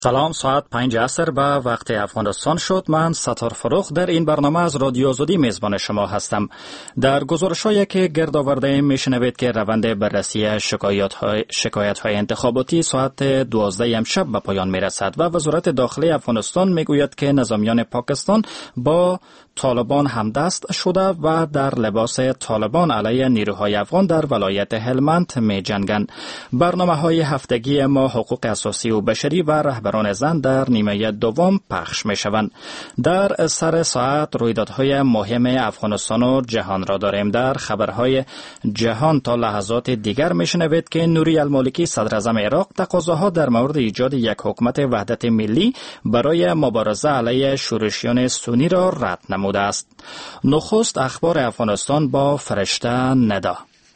سلام، ساعت 5 عصر به وقت افغانستان شد. من ستار فروخ در این برنامه از رادیو آزادی میزبان شما هستم. در گزارش‌هایی که گرد آورده میشنوید که روند بررسی شکایت‌های انتخاباتی ساعت 12 امشب به پایان میرسد و وزارت داخلی افغانستان میگوید که نظامیان پاکستان با طالبان همدست شده و در لباس طالبان علیه نیروهای افغان در ولایت هلمند می جنگند. برنامه‌های هفتگی ما حقوق اساسی و بشری و رهبران زن در نیمه دوم پخش می شوند. در سر ساعت رویدادهای مهم افغانستان و جهان را داریم. در خبرهای جهان تا لحظات دیگر می شنوید که نوری المالکی صدر اعظم عراق تقاضاها در مورد ایجاد یک حکومت وحدت ملی برای مبارزه علیه شورشیان سنی را رد نموده است. نخست اخبار افغانستان با فرشته ندا.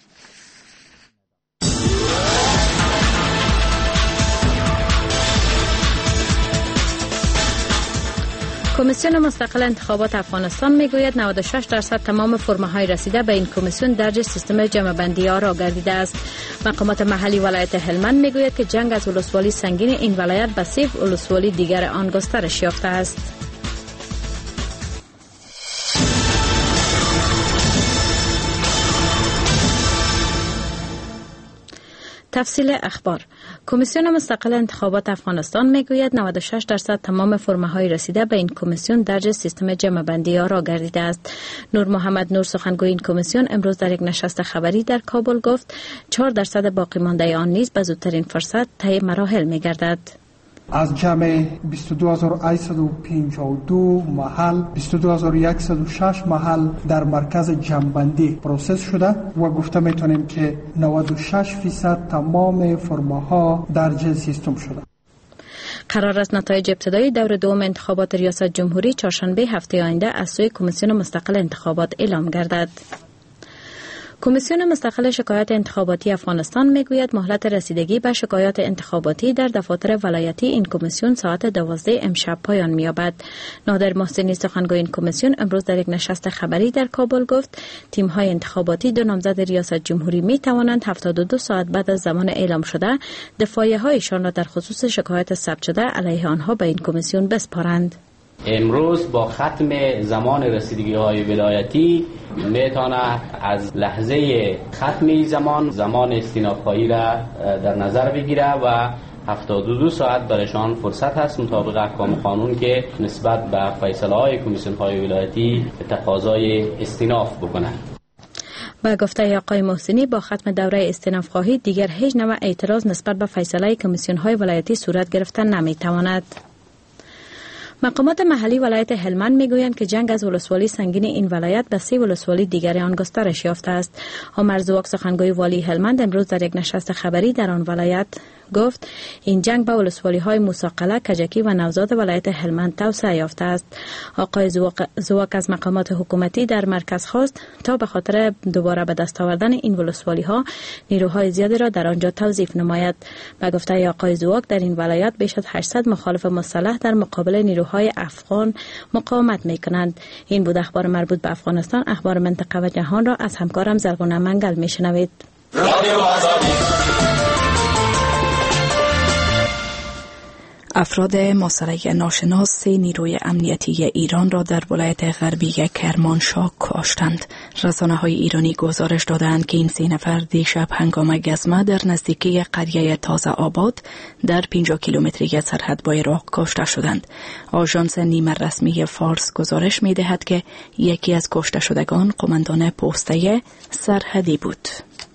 کمیسیون مستقل انتخابات افغانستان میگوید 96% تمام فرم‌های رسیده به این کمیسیون درج سیستم جمع‌بندی آرا گردیده است. مقامات محلی ولایت هلمند میگوید که جنگ از ولسوالی سنگین این ولایت به 30 ولسوالی دیگر آن گسترش یافته است. تفصیل اخبار. کمیسیون مستقل انتخابات افغانستان میگوید 96% تمام فرم‌های رسیده به این کمیسیون درج سیستم جمع‌بندی آرا گردیده است. نور محمد نور سخنگوی این کمیسیون امروز در یک نشست خبری در کابل گفت 4% باقی مانده آن نیز به زودترین فرصت طی مراحل میگردد. از جمع 22852 محل 22106 محل در مرکز جمع‌بندی پروسس شده و گفته میتونیم که 96% تمام فرم‌ها درج سیستم شده. قرار است نتایج ابتدایی دور دوم انتخابات ریاست جمهوری چهارشنبه هفته آینده از سوی کمیسیون مستقل انتخابات اعلام گردد. کمیسیون مستقل شکایات انتخاباتی افغانستان میگوید مهلت رسیدگی به شکایات انتخاباتی در دفاتر ولایتی این کمیسیون ساعت 12 امشب پایان می‌یابد. نادر محسنی سخنگوی این کمیسیون امروز در یک نشست خبری در کابل گفت تیم‌های انتخاباتی دو نامزد ریاست جمهوری می‌توانند 72 ساعت بعد از زمان اعلام شده دفاعیه‌هایشان را در خصوص شکایات ثبت شده علیه آنها به این کمیسیون بسپارند. امروز با ختم زمان رسیدگی های ولایتی میتونه از لحظه ختم زمان استیناف‌هایی را در نظر بگیره و 72 ساعت برایشان فرصت هست مطابق احکام قانون که نسبت به فیصله های کمیسیون های ولایتی تقاضای استیناف بکنند. با گفته آقای محسنی با ختم دوره استیناف خواهی دیگر هیچ نوع اعتراض نسبت به فیصله کمیسیون های ولایتی صورت گرفتن نمیتواند. مقامات محلی ولایت هلمند میگویند که جنگ از ولسوالی سنگین این ولایت به 30 ولسوالی دیگر آن گسترش یافته است. عمر زواک سخنگوی والی هلمند امروز در یک نشست خبری در آن ولایت گفت این جنگ به ولسوالی های موسی-قلعه، کجکی و نوزاد ولایت هلمند توسعه یافته است. آقای زواک از مقامات حکومتی در مرکز خواست تا به خاطر دوباره به دست آوردن این ولسوالی ها نیروهای زیادی را در آنجا توظیف نماید. به گفته آقای زواک در این ولایت بیش از 800 مخالف مسلح در مقابل نیروهای افغان مقاومت میکنند. این بود اخبار مربوط به افغانستان. اخبار منطقه و جهان را از همکارم زرغونه منگل میشنوید. افراد مسلح ناشناس نیروی امنیتی ایران را در ولایت غربی کرمانشاه کشتند. رسانه‌های ایرانی گزارش دادند که این 3 نفر دیشب هنگام گزمه در نزدیکی قریه تازه آباد در 50 کیلومتری سرحد با عراق کشته شدند. آژانس نیمه رسمی فارس گزارش می‌دهد که یکی از کشته شدگان قماندان پسته سرحدی بود.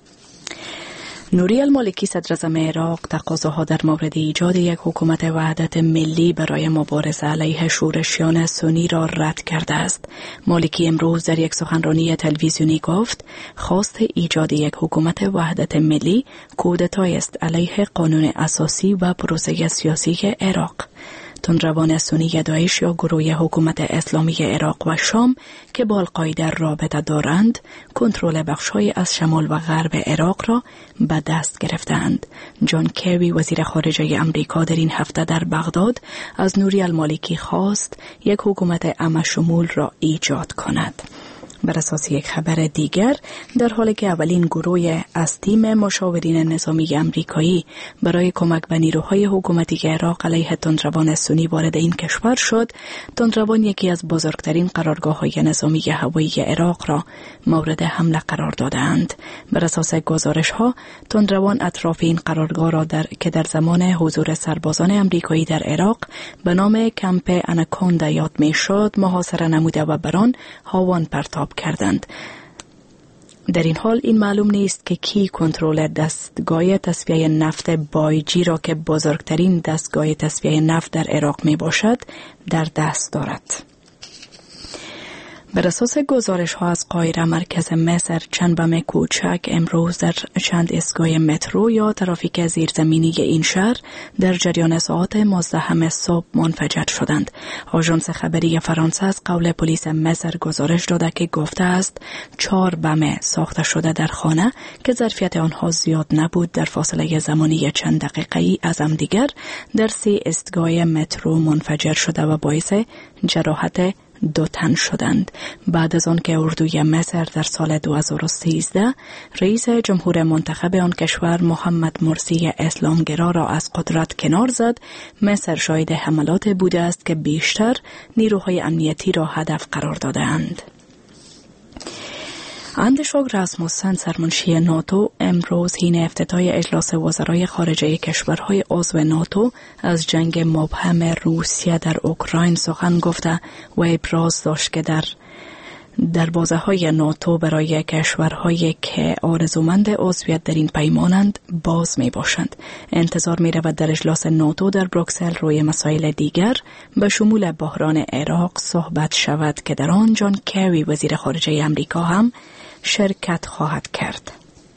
نوری المالکی صدر اعظم عراق تقاضاها در مورد ایجاد یک حکومت وحدت ملی برای مبارزه علیه شورشیان سنی را رد کرده است. مالکی امروز در یک سخنرانی تلویزیونی گفت خواست ایجاد یک حکومت وحدت ملی کودتایی است علیه قانون اساسی و پروسه سیاسی عراق. تندروان سنی داعش یا گروه حکومت اسلامی عراق و شام که با القاعده رابطه دارند کنترل بخش‌های از شمال و غرب عراق را به دست گرفتند. جان کری وزیر خارجه امریکا در این هفته در بغداد از نوری المالکی خواست یک حکومت عامه شمول را ایجاد کند. بر اساس یک خبر دیگر، در حالی که اولین گروه از تیم مشاورین نظامی امریکایی برای کمک به نیروهای حکومتی عراق علیه تندروان سنی وارد این کشور شد، تندروان یکی از بزرگترین قرارگاه‌های نظامی هوایی عراق را مورد حمله قرار دادند. بر اساس گزارش‌ها، تندروان اطراف این قرارگاه را که در زمان حضور سربازان امریکایی در عراق به نام کمپ اناکوندا یاد می‌شد، محاصره نموده و بر آن هاوان پرتاب کردند. در این حال این معلوم نیست که کی کنترل دستگاه تصفیه نفت بایجی را که بزرگترین دستگاه تصفیه نفت در عراق می باشد در دست دارد. بر اساس گزارش ها از قاهره مرکز مصر، چند بم کوچک امروز در چند ایستگاه مترو یا ترافیک زیرزمینی این شهر در جریان ساعات مزدحم صبح منفجر شدند. آژانس خبری فرانسه از قول پلیس مصر گزارش داده که گفته است 4 بم ساخته شده در خانه که ظرفیت آنها زیاد نبود در فاصله زمانی چند دقیقه‌ای از هم دیگر در 3 ایستگاه مترو منفجر شده و باعث جراحت 2 تن شدند. بعد از آن که اردوی مصر در سال 2013 رئیس جمهور منتخب آن کشور محمد مرسی اسلامگرا را از قدرت کنار زد، مصر شاهد حملات بوده است که بیشتر نیروهای امنیتی را هدف قرار دادند. اندشاگ راسموسن، سرمنشی ناتو، امروز حین افتتاح اجلاس وزرای خارجه کشورهای عضو ناتو از جنگ مبهم روسیه در اوکراین سخن گفته و ابراز داشت که در دروازه‌های ناتو برای کشورهایی که آرزومند عضویت در این پیمانند باز می باشند. انتظار می رود در اجلاس ناتو در بروکسل روی مسائل دیگر به شمول بحران عراق صحبت شود که در آن جان کری وزیر خارجه امریکا هم شرکت خواهد کرد.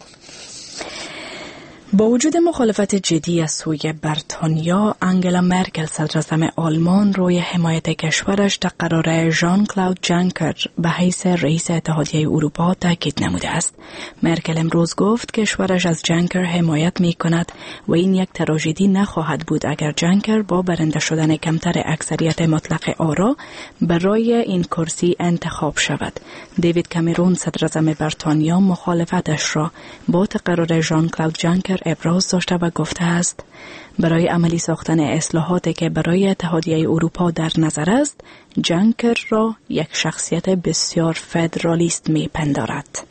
با وجود مخالفت جدی از سوی بریتانیا، انگلا مرکل صدراعظم آلمان روی حمایت کشورش در قرار ژان کلاود جانکر به حیث رئیس اتحادیه اروپا تاکید نموده است. مرکل امروز گفت کشورش از جانکر حمایت می کند و این یک تراژدی نخواهد بود اگر جانکر با برنده شدن کمتر اکثریت مطلق آرا برای این کرسی انتخاب شود. دیوید کامرون صدراعظم بریتانیا مخالفتش را با تقرر ژان کلاود جانکر ابراز داشته و گفته است برای عملی ساختن اصلاحاتی که برای اتحادیه اروپا در نظر است، جانکر را یک شخصیت بسیار فدرالیست می پندارد.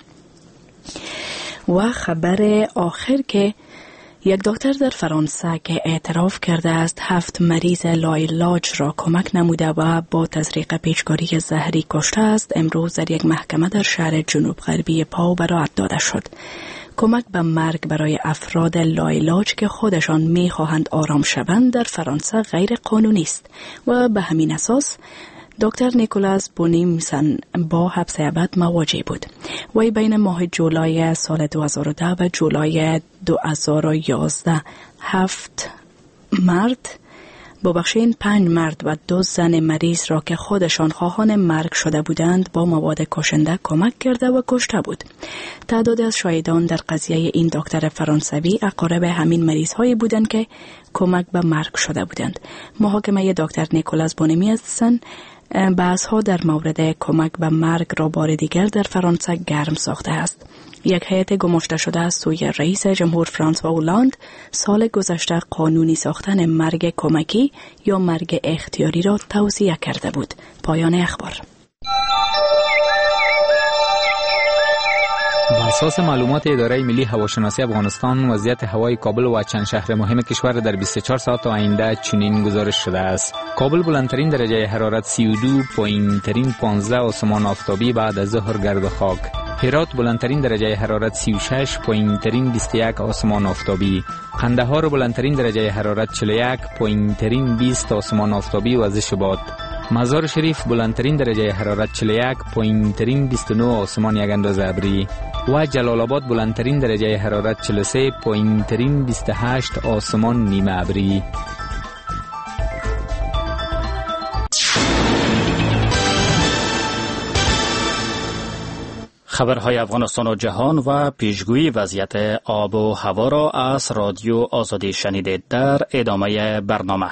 و خبر آخر که یک دکتر در فرانسه که اعتراف کرده است 7 مریض لاعلاج را کمک نموده و با تزریق پیچکاری زهری کشته است، امروز در یک محکمه در شهر جنوب غربی پاو براءت داده شد. کمک به مرگ برای افراد لاعلاج که خودشان می خواهند آرام شوند در فرانسه غیر قانونی است و به همین اساس دکتر نیکولاس بونیمسن با حبس ابد مواجه بود. وی بین ماه جولای سال 2010 و جولای 2011 7 مرد 5 مرد و 2 زن مریض را که خودشان خواهان مرگ شده بودند با مواد کشنده کمک کرده و کشته بود. تعداد از شاهدان در قضیه این دکتر فرانسوی اقارب همین مریض هایی بودند که کمک به مرگ شده بودند. محاکمه دکتر نیکولاس بونیمسن بحث ها در مورد کمک به مرگ را بار دیگر در فرانسه گرم ساخته است. یک هیئت گماشته شده از سوی رئیس جمهور فرانسوا اولاند سال گذشته قانونی ساختن مرگ کمکی یا مرگ اختیاری را توصیه کرده بود. پایان اخبار. بر اساس معلومات اداره ملی هواشناسی افغانستان، وضعیت هوای کابل و چند شهر مهم کشور در 24 ساعت آینده چنین گزارش شده است. کابل بلندترین درجه حرارت 32، پایینترین 15 آسمان آفتابی بعد از ظهر گرد و خاک. هرات بلندترین درجه حرارت 36، پایینترین 21 آسمان آفتابی. قندهار بلندترین درجه حرارت 41، پایینترین 20 آسمان آفتابی و وزش باد. مزار شریف بلندترین درجه حرارت 41، پایینترین 29 آسمان یک اندازه ابری. و جلال آباد بلندترین درجه حرارت 43، پایینترین 28 آسمان نیمه ابری. خبرهای افغانستان و جهان و پیشگویی وضعیت آب و هوا را از رادیو آزادی شنیدید. در ادامه برنامه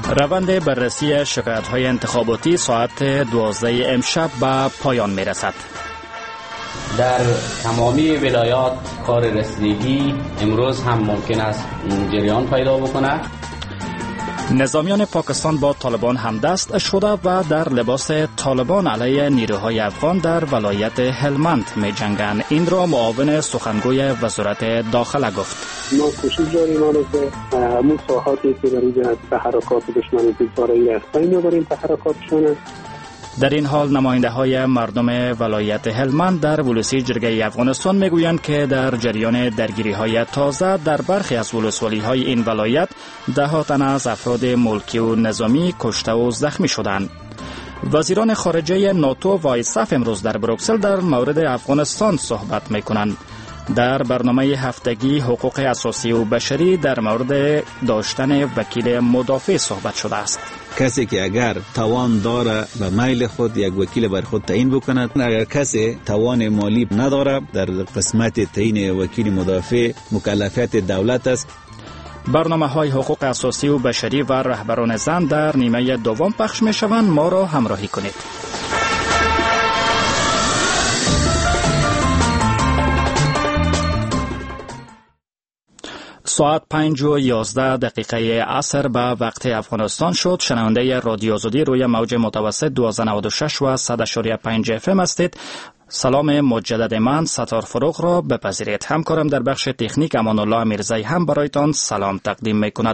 روند بررسی شکایت‌های انتخاباتی ساعت 12 امشب به پایان می‌رسد. در تمامی ولایات کار رسیدگی امروز هم ممکن است جریان پیدا بکنه. نظامیان پاکستان با طالبان همدست شده و در لباس طالبان علیه نیروهای افغان در ولایت هلمند می جنگند. این را معاون سخنگوی وزارت داخله گفت. ما کوشش داریم که همون ساحاتی که در اینجا تحرکات دشمن بیزارایی است این داریم تحرکاتشون. در این حال نماینده های مردم ولایت هلمند در ولسی جرگه افغانستان میگویند که در جریان درگیری های تازه در برخی از ولسوالی های این ولایت ده تن از افراد ملکی و نظامی کشته و زخمی شدند. وزیران خارجه ناتو و ایساف امروز در بروکسل در مورد افغانستان صحبت میکنند. در برنامه هفتگی حقوق اساسی و بشری در مورد داشتن وکیل مدافع صحبت شده است. کسی که اگر توان داره به میل خود یک وکیل بر خود تعیین بکند، اگر کسی توان مالی نداره در قسمت تعیین وکیل مدافع مکلفیت دولت است. برنامه های حقوق اساسی و بشری و رهبران زن در نیمه دوم پخش می شوند. ما را همراهی کنید. ساعت 5:11 عصر به وقت افغانستان شد. شنونده رادیو آزادی روی موج متوسط 1296 و 100.5 FM هستید. سلام مجدد من ستار فروغ را بپذیرید. همکارم در بخش تکنیک امان الله میرزایی هم برایتان سلام تقدیم میکند.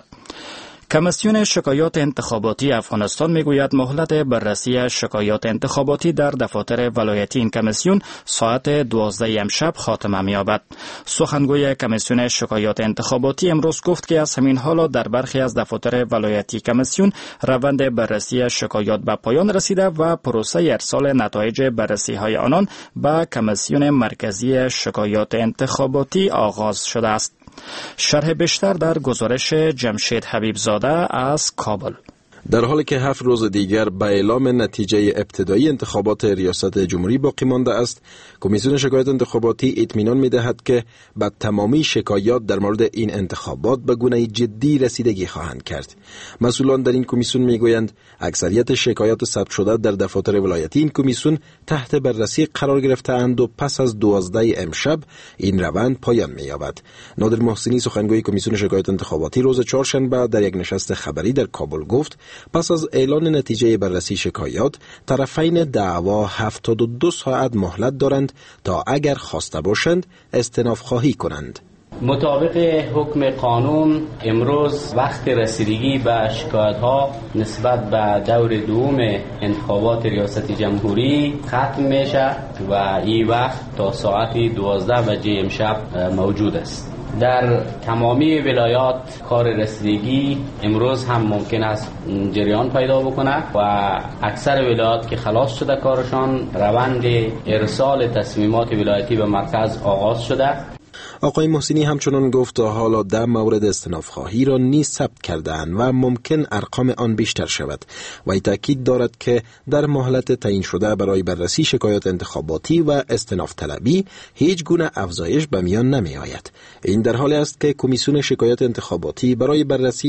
کمیسیون شکایات انتخاباتی افغانستان میگوید مهلت بررسی شکایات انتخاباتی در دفاتر ولایتی این کمیسیون ساعت 12 امشب خاتمه می‌یابد. سخنگوی کمیسیون شکایات انتخاباتی امروز گفت که از همین حالا در برخی از دفاتر ولایتی کمیسیون روند بررسی شکایات به پایان رسیده و پروسه ارسال نتایج بررسی‌های آنان به کمیسیون مرکزی شکایات انتخاباتی آغاز شده است. شرح بیشتر در گزارش جمشید حبیبزاده از کابل. در حالی که 7 روز دیگر به اعلام نتیجه ابتدایی انتخابات ریاست جمهوری باقی مانده است، کمیسیون شکایات انتخاباتی اطمینان می‌دهد که به تمامی شکایات در مورد این انتخابات به گونه جدی رسیدگی خواهند کرد. مسئولان در این کمیسیون می‌گویند اکثریت شکایات ثبت شده در دفاتر ولایتی این کمیسیون تحت بررسی قرار گرفته‌اند و پس از 12 امشب این روند پایان می‌یابد. نادر محسنی سخنگوی کمیسیون شکایات انتخاباتی روز چهارشنبه در یک نشست خبری در کابل گفت پس از اعلان نتیجه بررسی شکایات طرفین دعوا 72 ساعت مهلت دارند تا اگر خواسته باشند استئناف خواهی کنند. مطابق حکم قانون امروز وقت رسیدگی به شکایت‌ها نسبت به دور دوم انتخابات ریاست جمهوری ختم میشه و این وقت تا ساعت 12 بجه امشب موجود است. در تمامی ولایات کار رسیدگی امروز هم ممکن است جریان پیدا بکنه و اکثر ولایات که خلاص شده کارشان روند ارسال تصمیمات ولایتی به مرکز آغاز شده. آقای محسنی همچنان گفت تا حالا در مورد استئناف خواهی را نیز ثبت کرده‌اند و ممکن ارقام آن بیشتر شود و ای تاکید دارد که در مهلت تعیین شده برای بررسی شکایات انتخاباتی و استئناف طلبی هیچ گونه افزایش به میان نمی آید. این در حالی است که کمیسیون شکایات انتخاباتی برای بررسی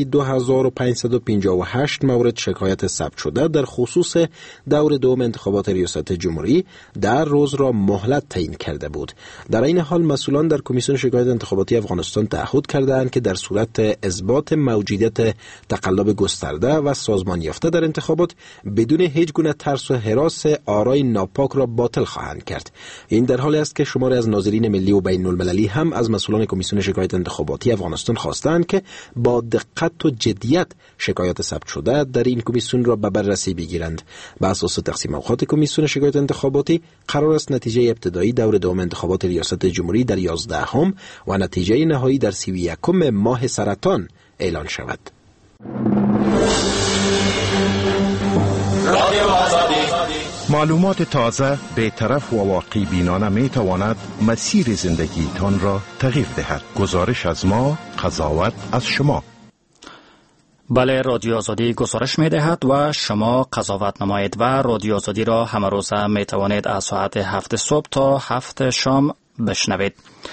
2558 مورد شکایت ثبت شده در خصوص دور دوم انتخابات ریاست جمهوری در روز را مهلت تعیین کرده بود. در این حال مسئولان در کمیسیون شکایات انتخاباتی افغانستان تعهد کردند که در صورت اثبات موجودیت تقلب گسترده و سازمان یافته در انتخابات بدون هیچ گونه ترس و هراس آرای ناپاک را باطل خواهند کرد. این در حالی است که شماری از ناظرین ملی و بین المللی هم از مسئولان کمیسیون شکایات انتخاباتی افغانستان خواستند که با دقت و جدیت شکایات ثبت شده در این کمیسیون را به بررسی بگیرند. بر اساس تقسیم اوقات کمیسیون شکایات انتخاباتی قرار است نتیجه ابتدایی دور دوم انتخابات ریاست جمهوری در 11 و نتیجه نهایی در 31 ماه سرطان اعلان شود. معلومات تازه، بی‌طرف و واقعی بینانه می تواند مسیر زندگی تان را تغییر دهد. گزارش از ما، قضاوت از شما. بله، رادیو آزادی گزارش می دهد و شما قضاوت نمایید و رادیو آزادی را همه روزه می توانید از ساعت 7 صبح تا 7 شام بشنوید.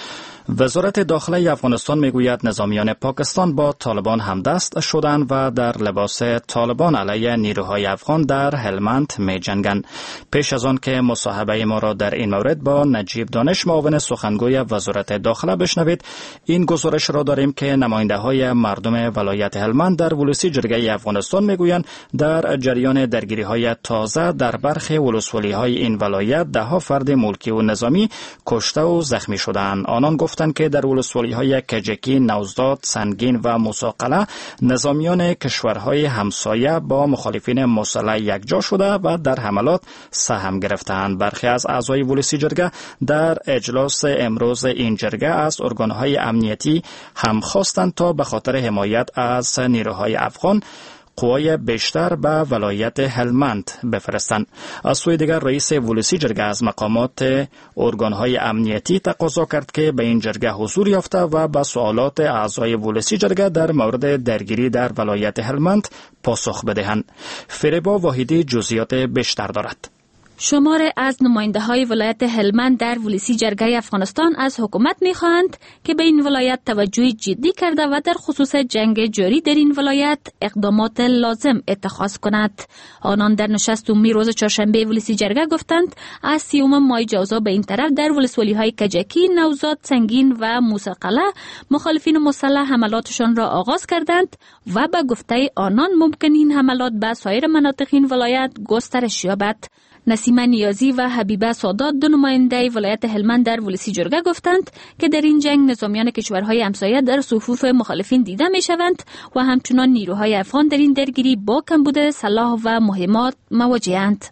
وزارت داخله افغانستان میگوید نظامیان پاکستان با طالبان همدست شدند و در لباس طالبان علیه نیروهای افغان در هلمند می‌جنگند. پیش از آن که مصاحبه ما را در این مورد با نجیب دانش معاون سخنگوی وزارت داخله بشنوید، این گزارش را داریم که نماینده‌های مردم ولایت هلمند در ولسی جرگه افغانستان میگویند در جریان درگیری‌های تازه در برخی ولسوالی‌های این ولایت ده‌ها فرد ملکی و نظامی کشته و زخمی شدند. آنان گفتند که در ولسوالی‌های کجکی، نوزداد، سنگین و موساقله نظامیان کشورهای همسایه با مخالفین مسلح یکجا شده و در حملات سهم گرفتند. برخی از اعضای ولسی جرگه در اجلاس امروز این جرگه از ارگان‌های امنیتی هم خواستند تا به خاطر حمایت از نیروهای افغان قوای بیشتر به ولایت هلمند بفرستند. از سوی دیگر رئیس ولسی جرگه از مقامات ارگان‌های امنیتی تقاضا کرد که به این جرگه حضور یافته و به سوالات اعضای ولسی جرگه در مورد درگیری در ولایت هلمند پاسخ بدهند. فریبا واحدی جزئیات بیشتر دارد. شمار از نماینده‌های ولایت هلمند در ولسی جرگه افغانستان از حکومت می‌خواهند که به این ولایت توجه جدی کرده و در خصوص جنگ جاری در این ولایت اقدامات لازم اتخاذ کند. آنان در نشست عمومی روز چهارشنبه ولسی جرگه گفتند از 30 ماه جوزا به این طرف در ولسوالی‌های کجکی، نوزاد، سنگین و موساقله مخالفین مسلح حملاتشان را آغاز کردند و به گفته آنان ممکن این حملات به سایر مناطق این ولایت گسترش یابد. نسیمه نیازی و حبیبه سادات دو نماینده ولایت هلمند در ولسی جرگه گفتند که در این جنگ نظامیان کشورهای همسایه در صفوف مخالفین دیده می شوند و همچنان نیروهای افغان در این درگیری با کمبود سلاح و مهمات مواجه‌اند.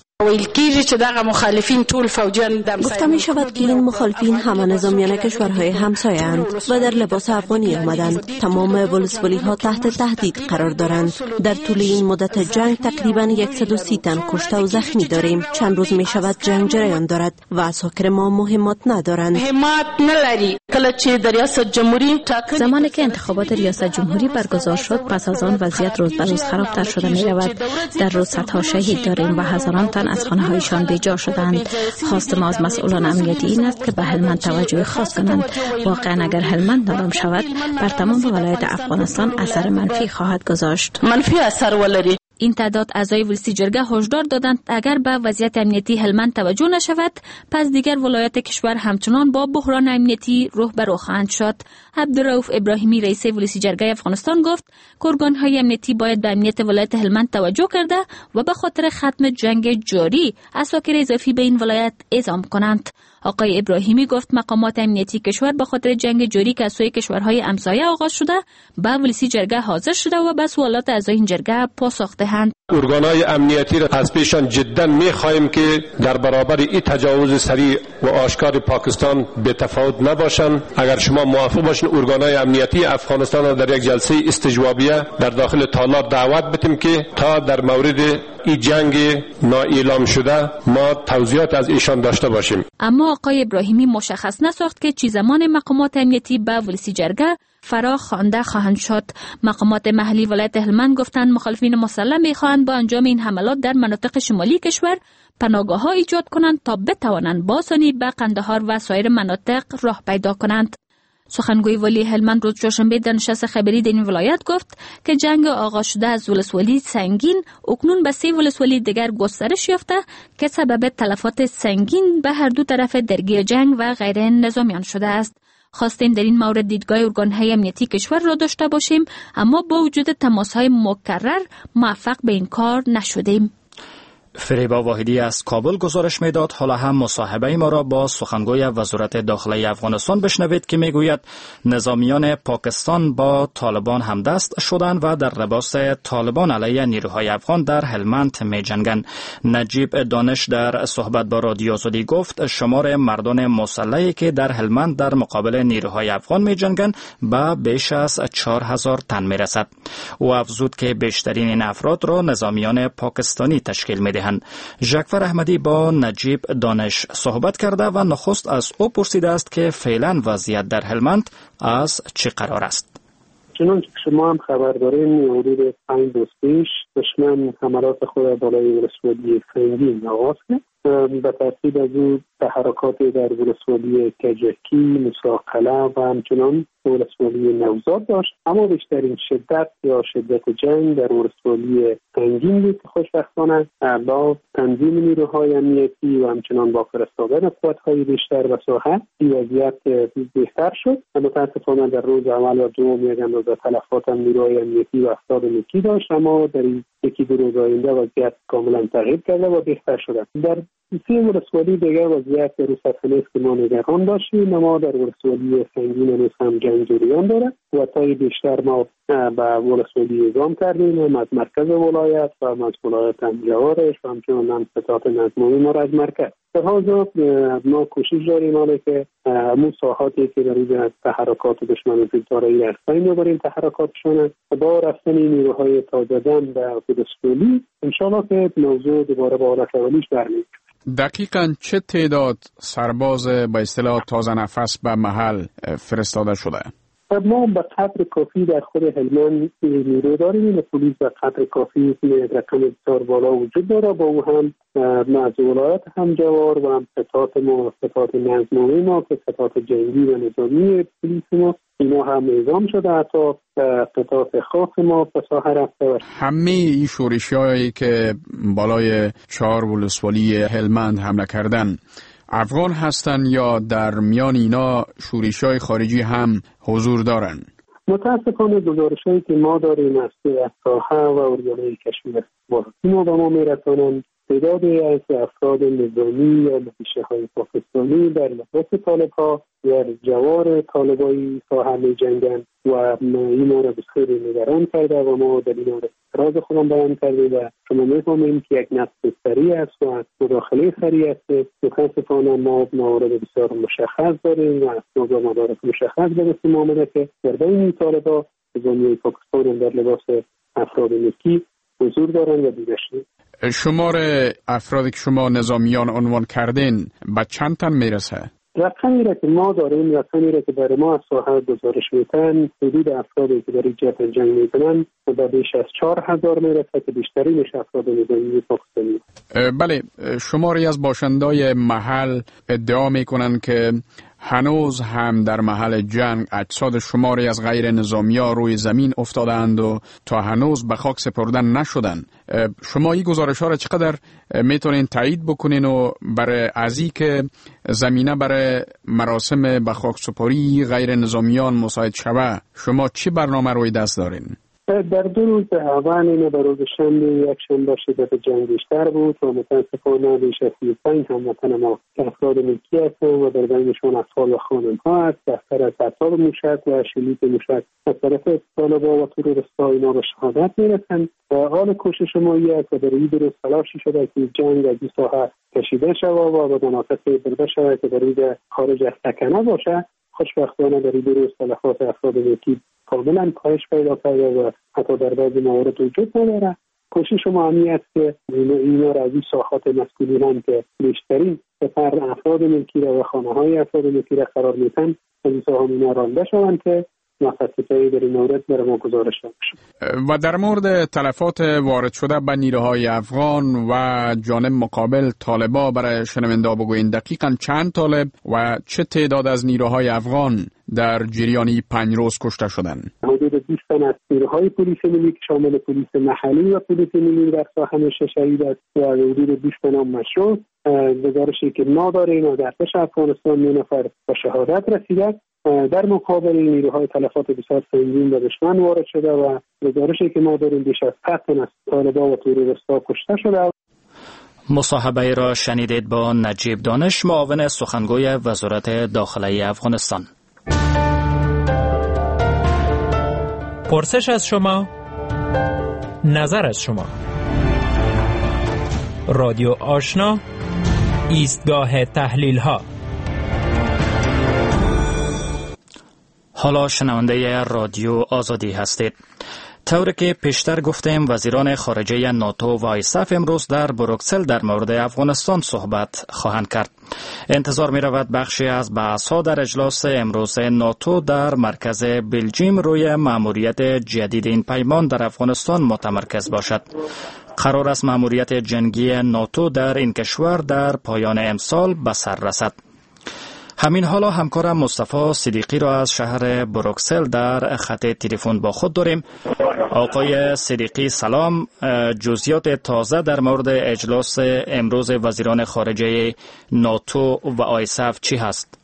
گفته می شود که این مخالفین همه نظامیان کشورهای همسایه اند و در لباس افغانی آمدند. تمام ولسوالی ها تحت تهدید قرار دارند. در طول این مدت جنگ تقریبا 130 تن کشته و زخمی داریم. چند روز می شود جنگ جریان دارد و اساکر ما مهمات ندارند. زمانی که انتخابات ریاست جمهوری برگزار شد، پس از آن وضعیت روز به روز خرابتر شده می رود. در روز صدها شهید داریم و هزاران تن از خانه هایشان بیجا شدند. خواست ما از مسئولان امنیتی این است که به هلمند توجه خاص کنند. واقعا اگر هلمند نادام شود بر تمام ولایت افغانستان اثر منفی خواهد گذاشت. منفی اثر ولری. این تعداد اعضای ولسی جرگه هشدار دادند اگر به وضعیت امنیتی هلمند توجه نشود، پس دیگر ولایت کشور همچنان با بحران امنیتی روح به روح خواهند شد. عبدالرؤوف ابراهیمی رئیس ولسی جرگه افغانستان گفت که ارگان‌های امنیتی باید به امنیت ولایت هلمند توجه کرده و به خاطر ختم جنگ جاری اساکر اضافی به این ولایت اعزام کنند. آقای ابراهیمی گفت مقامات امنیتی کشور به خاطر جنگ جاری که از سوی کشورهای همسایه آغاز شده به ولسی جرگه حاضر شده و به سوالات اعضای این جرگه پاسخ دهند. ارگان‌های امنیتی را از پیشان جدا می‌خواهیم که در برابر این تجاوز سریع و آشکار پاکستان به تفاوت نباشند. اگر شما موافق باشین ارگان‌های امنیتی افغانستان را در یک جلسه استجوابیه در داخل تالار دعوت بدیم که تا در مورد این جنگ نااعلام شده ما توضیحات از ایشان داشته باشیم. اما آقای ابراهیمی مشخص نساخت که چی زمان مقامات امنیتی به ولسی جرگه فرا خوانده خواهند شد. مقامات محلی ولایت هلمند گفتند مخالفین مسلح می‌خواهند با انجام این حملات در مناطق شمالی کشور پناهگاه‌ها ایجاد کنند تا بتوانند با آسانی به قندهار و سایر مناطق راه پیدا کنند. سخنگوی ولی هلمند روز چهارشنبه در نشست خبری در این ولایت گفت که جنگ آغاز شده از ولسوالی سنگین اکنون به 3 ولسوالی دیگر گسترش یافته که سبب تلفات سنگین به هر دو طرف درگیر جنگ و غیر نظامیان شده است. خواستیم در این مورد دیدگاه ارگان‌های امنیتی کشور را داشته باشیم، اما با وجود تماس‌های مکرر موفق به این کار نشدیم. فریبا واحدی از کابل گزارش میداد. حالا هم مصاحبه ما را با سخنگوی وزارت داخله افغانستان بشنوید که میگوید نظامیان پاکستان با طالبان همدست شدند و در لباس طالبان علیه نیروهای افغان در هلمند می‌جنگند. نجیب دانش در صحبت با رادیو آزادی گفت شمار مردان مسلحی که در هلمند در مقابل نیروهای افغان می‌جنگند به بیش از 4000 تن میرسد. او افزود که بیشترین این افراد را نظامیان پاکستانی تشکیل می‌دهند. ژکفر احمدی با نجیب دانش صحبت کرده و نخست از او پرسیده است که فعلا وضعیت در هلمند از چه قرار است. چنانچه شما هم خبر دارین حدود 5 روز پیش دشمن حملات خود بالای ولسوالی سنگین آغاز کرد به ترتیب از او تحرکات در ولسوالی کجکی، موسی-قلعه و همچنان ولسوالی نوزاد داشت، اما بیشترین شدت یا شدت جنگ در ولسوالی سنگین بود که خوشبختانه با تنظیم نیروهای امنیتی و همچنان با فرستادن قوت‌های بیشتر به ساحه این وضعیت بهتر شد. متاسفانه در روز اول و دوم یک اندازه تلفات نیروهای امنیتی و افراد ملکی داشت، اما در یکی دو روز آینده وضعیت کاملا تغییر کرده و بهتر شده. در سی ولسوالی دیگر وضعیت روز نیست که ما نگران باشیم، اما در ولسوالی سنگین هم جنگ جریان داره و تای بیشتر ما به ولسوالی اعزام کردیم، هم از مرکز ولایت و هم از ولایت همجوارش و همچنان هم ستاد نظامی ما را از مرکز. در حال ما کوشش داریم حالا که همون ساحاتی که در روز تحرکات دشمن فیلترایی هستند می‌بریم تحرکاتشون با رفتن نیروهای تازه دم در ولسوالی انشاءالله که موضوع دوباره به حالت اولیش برمیگرده. دقیقاً چه تعداد سرباز به اصطلاح تازه نفس به محل فرستاده شده؟ ما به قدر کافی در خود هلمند نیرو داریم، پلیس به قدر کافی رقم بسیار بالا وجود داره، با او هم از ولایت همجوار و هم ستاد نظامی ما که ستاد جنگی و نظامی پلیس ما اینا هم اعزام شده، حتی ستاد خاص ما به ساحه رفته. همه این شورشیایی که بالای 4 ولسوالی هلمند حمله کردن افغان هستن یا در میان اینا شورش‌های خارجی هم حضور دارن؟ متاسفانه گزارش‌هایی که ما داریم از ساحه و ارگان‌های کشور ما به ما می‌رسانند تعدادی از افراد نظامی یا ملیشه‌های پاکستانی در لباس طالب‌ها یا جوار طالبایی ساحه می‌جنگند و این را بسیار نگران کرده و ما در این اعتراض خودم بیان کردیم و شما می‌فهمیم که یک نقص سریع است و مداخله سریع است. متاسفانه ما موارد بسیار مشخص داریم و اسناد مدارک مشخص به دست ما آمده که در بین طالبان نظامی پاکستان در لباس افراد ملکی حضور دارند و دیده شده. شمار افرادی که شما نظامیان عنوان کردین به چند تن میرسه؟ رقمی را که ما داریم، رقمی را که برای ما از ساحه گزارش میتن، حدود افرادی که در جبهه جنگ میکنن به بیش از 4000 میرسه که بیشترینش افراد نظامی پاکستانی. بله، شماری از باشندای محل ادعا میکنن که هنوز هم در محل جنگ اجساد شماری از غیر نظامی‌ها روی زمین افتادند و تا هنوز به خاک سپردن نشدن. شما این گزارش‌ها را چقدر میتونین تایید بکنین و برای ازی که زمینه برای مراسم به خاک سپاری غیر نظامیان مساعد شوه شما چی برنامه روی دست دارین؟ در 2 روز اول اینه به روز شنبه یک شنبه شدت جنگ بیشتر بود و متاسفانه بیش از 35 هموطن ما که افراد ملکی هستند و در بینشان اطفال و خانم‌ها هست بهتر از اعصاب موشک و شلیک موشک از طرف طالبان و تروریست‌ها اینا به شهادت میرسند و حال کوشش ما است و در این 2 روز تلاشی شده که جنگ از این ساحه کشیده شود و به مناطق برده شود که در این خارج از سکنه باشه. خوشبختانه در این 2 روز تلفات افراد ملکی کاملا کاهش پیدا کرده و حتی در بعضی موارد وجود نداره. کوشش ما همی است که اینا را از این ساحات مسئولین که بیشترین سفر افراد ملکی را و خانه‌های افراد ملکی را قرار میتن از این ساحات اینا رانده شوند که مخصوصایی در این مورد برای ما گزارش داده شد. و در مورد تلفات وارد شده به نیروهای افغان و جانب مقابل طالبا برای شنونده بگوین دقیقاً چند طالب و چه تعداد از نیروهای افغان در جریانی 5 روز کشته شدند؟ حدود 20 تن از نیروهای پلیس ملی که شامل پلیس محلی و پلیس ملی در ساحه شهید است و حدود 20 تن مشروع. گزارشی که ما داریم از ارتش افغانستان 9 نفر به شهادت رسیده. در مقابل نیروهای تلفات بسیار سنگین به دشمن وارد شده و گزارشی که ما داریم بیش از 100 تن از طالبان و تروریست‌ها کشته شده. مصاحبه را شنیدید با نجیب دانش، معاون سخنگوی وزارت داخلی افغانستان. پرسش از شما، نظر از شما. رادیو آشنا، ایستگاه تحلیل ها. حالا شنونده رادیو آزادی هستید. طوری که پیشتر گفتیم وزیران خارجه ناتو و آیسف امروز در بروکسل در مورد افغانستان صحبت خواهند کرد. انتظار می رود بخشی از بحث‌ها در اجلاس امروز ناتو در مرکز بلژیم روی مأموریت جدید این پیمان در افغانستان متمرکز باشد. قرار است مأموریت جنگی ناتو در این کشور در پایان امسال به سر رسد. همین حالا همکارم مصطفی صدیقی را از شهر بروکسل در خط تلفن با خود داریم. آقای صدیقی سلام، جزئیات تازه در مورد اجلاس امروز وزیران خارجه ناتو و آیسف چی هست؟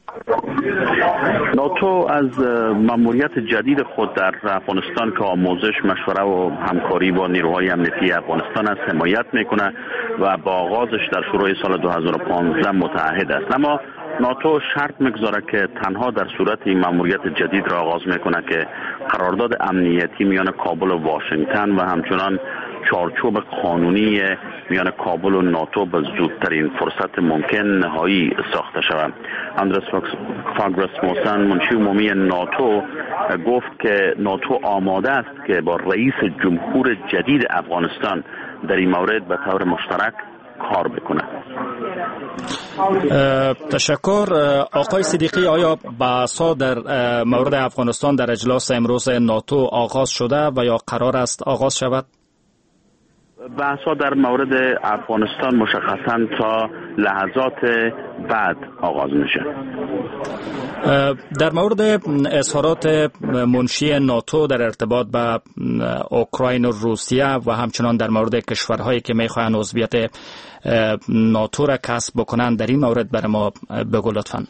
ناتو از مأموریت جدید خود در افغانستان که آموزش، مشوره و همکاری با نیروهای امنیتی افغانستان است حمایت میکنه و با آغازش در شروع سال 2015 متعهد است. اما ناتو شرط میگذاره که تنها در صورت این مأموریت جدید را آغاز میکنه که قرارداد امنیتی میان کابل و واشنگتن و همچنان چارچوب قانونی میان کابل و ناتو به زودترین فرصت ممکن نهایی ساخته شود. اندرس فاگ راسموسن، منشی عمومی ناتو، گفت که ناتو آماده است که با رئیس جمهور جدید افغانستان در این مورد به طور مشترک کار بکنه. تشکر. آقای صدیقی، آیا بحث‌ها در مورد افغانستان در اجلاس امروز ناتو آغاز شده و یا قرار است آغاز شود؟ بحث‌ها در مورد افغانستان مشخصاً تا لحظات بعد آغاز میشه. در مورد اظهارات منشی ناتو در ارتباط به اوکراین و روسیه و همچنان در مورد کشورهایی که میخواهند عضویت ناتو را کسب بکنند، در این مورد برای ما بگو لطفاً.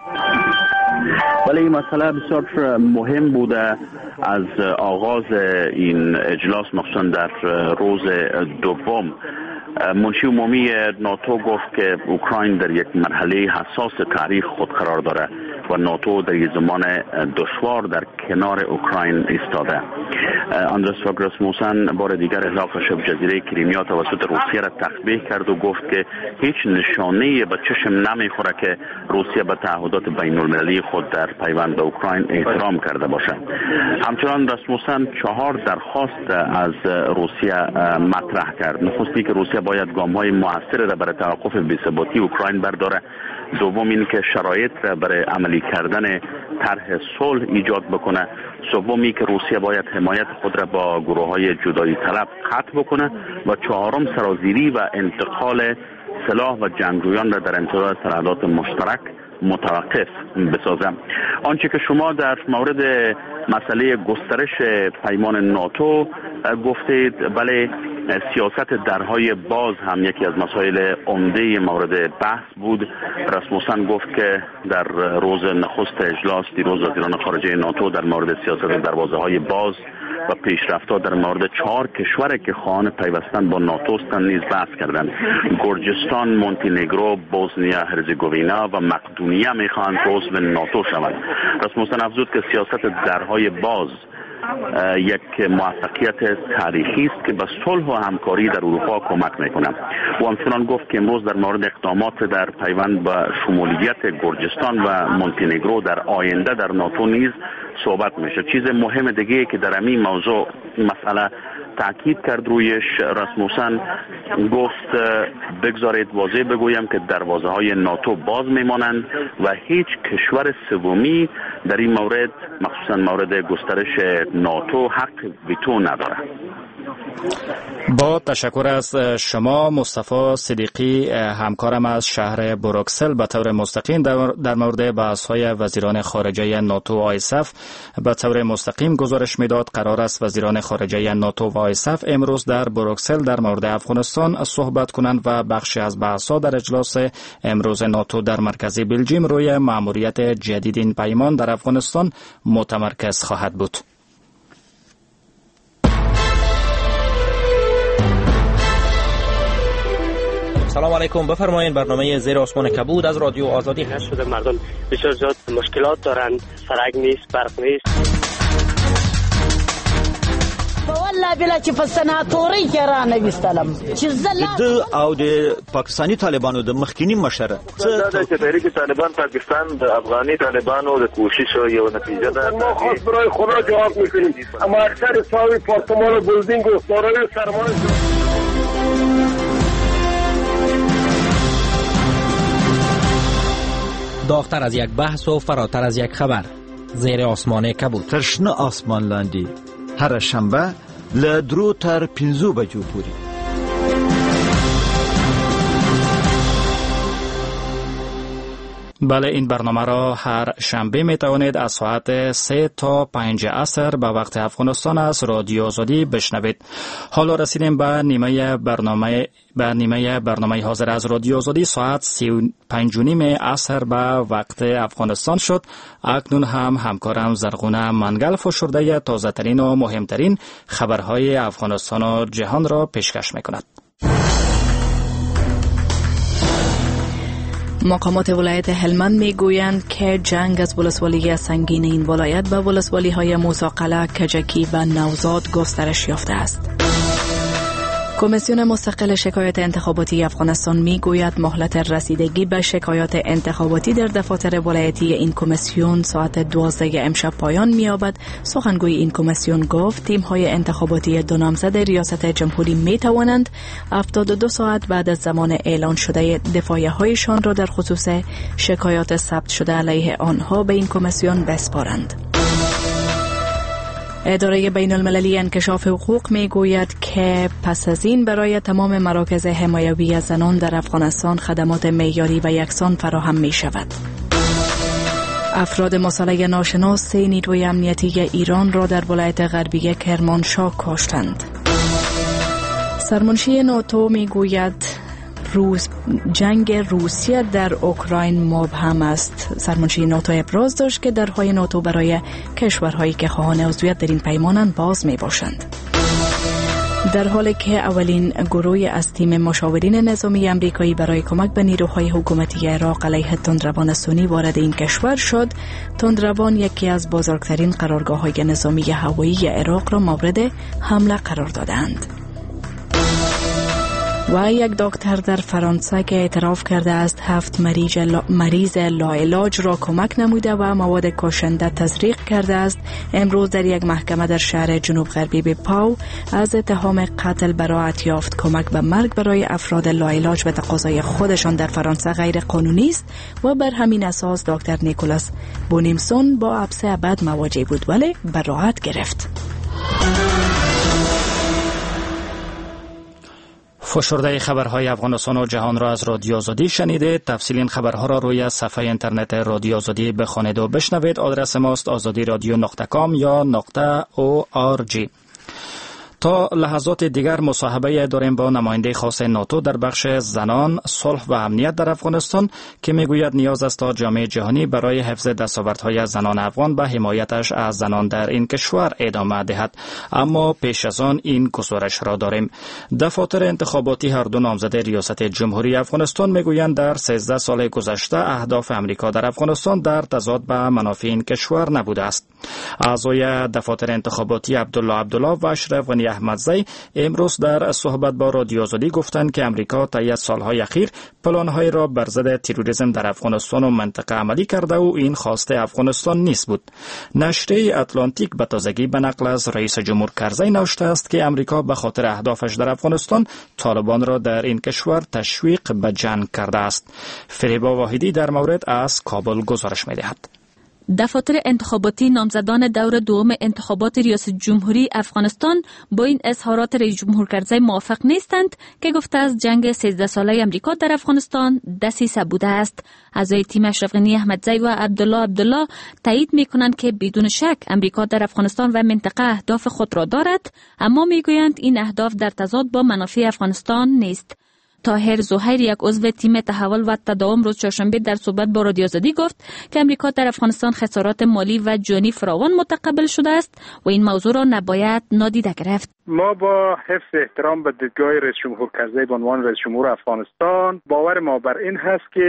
ولی این مسئله بسیار مهم بوده از آغاز این اجلاس، مخصوصا در روز دوم. منشی عمومی ناتو گفت که اوکراین در یک مرحله حساس تاریخ خود قرار داره و ناتو در یک زمان دشوار در کنار اوکراین ایستاده. اندرس فاگ راسموسن بار دیگر احلاق شبه جزیره کریمیا توسط روسیه را تقبیح کرد و گفت که هیچ نشانه‌ای به چشم نمیخوره که روسیه به تعهدات بین المللی خود در پیوند به اوکراین احترام کرده باشد. همچنان راسموسن 4 درخواست از روسیه مطرح کرد. نخستی که روسیه باید گام‌های موثر را برای توقف بی‌ثباتی اوکراین برداره. دوم این که شرایط را برای عملی کردن طرح صلح ایجاد بکنه. سومی که روسیه باید حمایت خود را با گروه‌های جدایی طلب قطع بکنه و چهارم سرازیری و انتقال سلاح و جنگجویان را در انتظار سرحدات مشترک متوقف بسازم. آنچه که شما در مورد مسئله گسترش پیمان ناتو گفتید، بله، سیاست درهای باز هم یکی از مسائل عمده مورد بحث بود. راسموسن گفت که در روز نخست اجلاس دیروز وزیران خارجه ناتو در مورد سیاست دروازه‌های باز و پیشرفت‌ها در مورد 4 کشوری که خواهان پیوستن با ناتو هستند نیز بحث کردند. گرجستان، مونتینگرو، بوسنیا هرزگوینا و مقدونیه می‌خواهند عضو ناتو شوند. راسموسن افزود که سیاست درهای باز یک موفقیت تاریخی است که به صلح و همکاری در اروپا کمک میکنه. و همچنان گفت که امروز در مورد اقدامات در پیوند به شمولیت گرجستان و مونتینگرو در آینده در ناتو نیز صحبت میشه. چیز مهم دیگه که در همین موضوع مسئله تاکید کرد رویش راسموسن گفت بگذارید واضح بگویم که دروازه‌های ناتو باز میمانند و هیچ کشور سومی در این مورد، مخصوصا مورد گسترش ناتو، حق ویتو نداره. با تشکر از شما مصطفی صدیقی، همکارم از شهر بروکسل، به طور مستقیم در مورد بحث‌های وزیران خارجه ناتو و آیسف به طور مستقیم گزارش میداد. قرار است وزیران خارجه ناتو و آیسف امروز در بروکسل در مورد افغانستان صحبت کنند و بخشی از بحث‌ها در اجلاس امروز ناتو در مرکز بلژیم روی مأموریت جدید این پیمان در افغانستان متمرکز خواهد بود. سلام علیکم، بفرمایید. برنامه زیر آسمان کبود از رادیو آزادی هست. شده مردم بسیار زیاد مشکلات دارند، سرک نیست، برق نیست. باور بلا بلا چې په سناتوري کې را نويستلم چې د او د پاکستانی طالبانو د مخکینی مشره چې تحریک طالبان پاکستان د افغاني طالبانو د کوشش یو نتیجه ده. ما خود برای خدا جواب میکنیم، اما اکثر ساوی پارتمان بلدینگ و سارای سرمایه داغتر از یک بحث و فراتر از یک خبر، زیر آسمان کبود. ترشنه آسمان لاندی هر شنبه لدرو تر 5 بجو پوری. بله، این برنامه را هر شنبه می توانید از ساعت 3 تا 5 عصر به وقت افغانستان از رادیو آزادی بشنوید. حالا رسیدیم به نیمه برنامه حاضر از رادیو آزادی. ساعت 35:30 عصر به وقت افغانستان شد. اکنون هم همکارم زرغونه منگل فشرده تازه ترین و مهمترین خبرهای افغانستان و جهان را پیشکش می کند. مقامات ولایت هلمند می گویند که جنگ از ولسوالی سنگین این ولایت به ولسوالی های موسی قلعه، کجکی و نوزاد گسترش یافته است. کمیسیون مستقل شکایات انتخاباتی افغانستان می گوید مهلت رسیدگی به شکایات انتخاباتی در دفاتر ولایتی این کمیسیون ساعت 12 امشب پایان می یابد. سخنگوی این کمیسیون گفت تیم های انتخاباتی دو نامزد ریاست جمهوری می توانند 72 ساعت بعد از زمان اعلان شده دفاعیه هایشان را در خصوص شکایات ثبت شده علیه آنها به این کمیسیون بسپارند. اداره بین المللی انکشاف حقوق می گوید که پس از این برای تمام مراکز حمایوی زنان در افغانستان خدمات معیاری و یکسان فراهم می شود. افراد مسلح ناشناس 3 نیروی امنیتی ایران را در ولایت غربی کرمانشاه کشتند. سرمنشی ناتو می گوید جنگ روسیه در اوکراین مبهم است. سرمنشی ناتو ابراز داشت که درهای ناتو برای کشورهایی که خواهان عضویت در این پیمانند باز می باشند. در حالی که اولین گروه از تیم مشاورین نظامی امریکایی برای کمک به نیروهای حکومتی عراق علیه تندروان سنی وارد این کشور شد، تندروان یکی از بزرگترین قرارگاه‌های نظامی هوایی عراق را مورد حمله قرار دادند. و یک دکتر در فرانسه که اعتراف کرده است 7 مریض لاعلاج را کمک نموده و مواد کشنده تزریق کرده است، امروز در یک محکمه در شهر جنوب غربی بیپاو از اتهام قتل براءت یافت. کمک به مرگ برای افراد لاعلاج به تقاضای خودشان در فرانسه غیر قانونی است و بر همین اساس دکتر نیکولاس بونیمسون با حبس ابد مواجه بود ولی براءت گرفت. فشرده خبرهای افغانستان و جهان را از رادیو آزادی شنیدید. تفصیل این خبرها را روی صفحه اینترنت رادیو آزادی بخوانید و بشنوید. آدرس ماست azadiradio.com یا .org. تا لحظات دیگر مصاحبه داریم با نماینده خاص ناتو در بخش زنان، صلح و امنیت در افغانستان که میگوید نیاز است تا جامعه جهانی برای حفظ دستاوردهای زنان افغان به حمایتش از زنان در این کشور ادامه دهد. اما پیش از آن این گزارش را داریم. دفاتر انتخاباتی هر دو نامزد ریاست جمهوری افغانستان میگویند در 13 سال گذشته اهداف امریکا در افغانستان در تضاد با منافع این کشور نبوده است. اعضای دفاتر انتخاباتی عبدالله و اشرف غنی احمدزی امروز در صحبت با رادیو آزادی گفتند که امریکا طی سالهای اخیر پلان‌های را بر ضد تروریسم در افغانستان و منطقه عملی کرده و این خواسته افغانستان نیست بود. نشریه اتلانتیک به تازگی به نقل از رئیس جمهور کرزی نوشته است که امریکا به خاطر اهدافش در افغانستان طالبان را در این کشور تشویق به جنگ کرده است. فریبا واحدی در مورد از کابل گزارش می‌دهد. دفاتر انتخاباتی نامزدان دور دوم انتخابات ریاست جمهوری افغانستان با این اظهارات رئیس جمهور کرزی موافق نیستند که گفته از جنگ 13 ساله امریکا در افغانستان دسیسه بوده است. اعضای تیم اشرف غنی احمدزی و عبدالله تایید می‌کنند که بدون شک امریکا در افغانستان و منطقه اهداف خود را دارد، اما میگویند این اهداف در تضاد با منافع افغانستان نیست. طاهر زهیر، یک عضو تیم تحول و تداوم، روز چهارشنبه در صحبت با رادیو آزادی گفت که امریکا در افغانستان خسارات مالی و جانی فراوان متقبل شده است و این موضوع را نباید نادیده گرفت. ما با حفظ احترام به دیدگاه رئیس جمهور کرزی به عنوان رئیس جمهور افغانستان، باور ما بر این هست که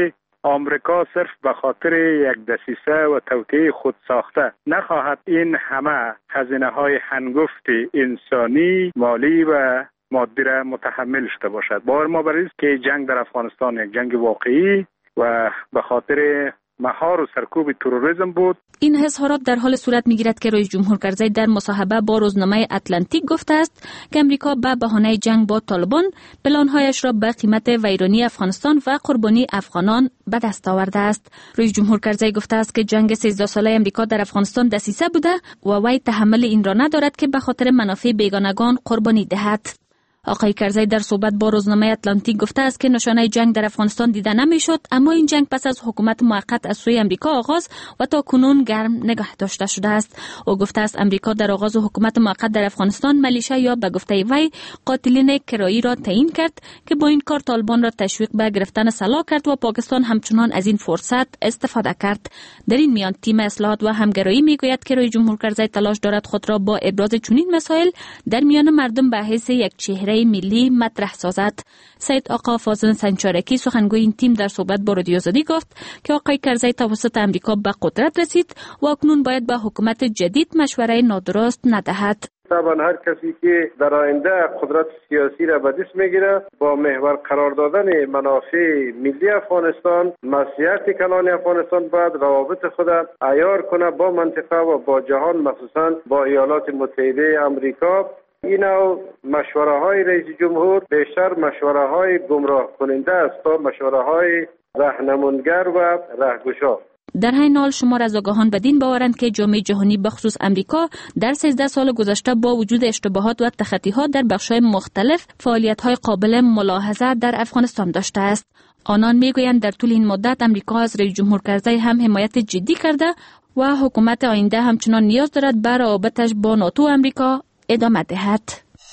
آمریکا صرف به خاطر یک دسیسه و توطئه خود ساخته نخواهد این همه هزینه‌های هنگفت انسانی، مالی و مادی را متحمل شده باشد. باور ما بر این است که جنگ در افغانستان یک جنگ واقعی و به خاطر مهار و سرکوب تروریسم بود. این اظهارات در حال صورت می‌گیرد که رئیس جمهور کرزی در مصاحبه با روزنامه اتلانتیک گفته است که امریکا به بهانه جنگ با طالبان پلان‌هایش را به قیمت ویرانی افغانستان و قربانی افغانان به دست آورده است. رئیس جمهور کرزی گفته است که جنگ 13 ساله امریکا در افغانستان دسیسه بوده و وی تحمل این را ندارد که به خاطر منافع بیگانگان قربانی دهد. آقای کرزی در صحبت با روزنامه اتلانتیک گفته است که نشانه جنگ در افغانستان دیده نمیشد، اما این جنگ پس از حکومت موقت از سوی امریکا آغاز و تا کنون گرم نگاه داشته شده است. او گفته است امریکا در آغاز حکومت موقت در افغانستان ملیشه یا به گفته وی قاتلین کرایی را تعیین کرد که با این کار طالبان را تشویق به گرفتن سلاح کرد و پاکستان همچنان از این فرصت استفاده کرد. در این میان تیم اصلاحات و همگرایی میگوید که رئیس جمهور کرزی تلاش دارد خود را با ابراز چنین مسائل در میان مردم به حیث یک چهره ملی مطرح سازد. سید آقا فاضل سنجارکی سخنگوی این تیم در صحبت با رادیو آزادی گفت که آقای کرزی توسط امریکا به قدرت رسید و اکنون باید با حکومت جدید مشوره نادرست ندهد. طبعا هر کسی که در آینده قدرت سیاسی را به دست میگیره با محور قرار دادن منافع ملی افغانستان، مصلحت کلان افغانستان باید روابط خود عیار کنه با منطقه و با جهان، مخصوصا با ایالات متحده آمریکا. این مشوره های رئیس جمهور بیشتر مشوره های گمراه کننده است تا مشوره های راهنمونگر و راهگشا. در همین حال شمار از آگاهان بدین باورند که جامعه جهانی بخصوص امریکا در 13 سال گذشته با وجود اشتباهات و تخطی‌ها در بخش‌های مختلف فعالیت‌های قابل ملاحظه در افغانستان داشته است. آنان میگویند در طول این مدت امریکا از رئیس جمهور کرزی هم حمایت جدی کرده و حکومت آینده همچنان نیاز دارد بر روابطش با ناتو امریکا ادامه دهد.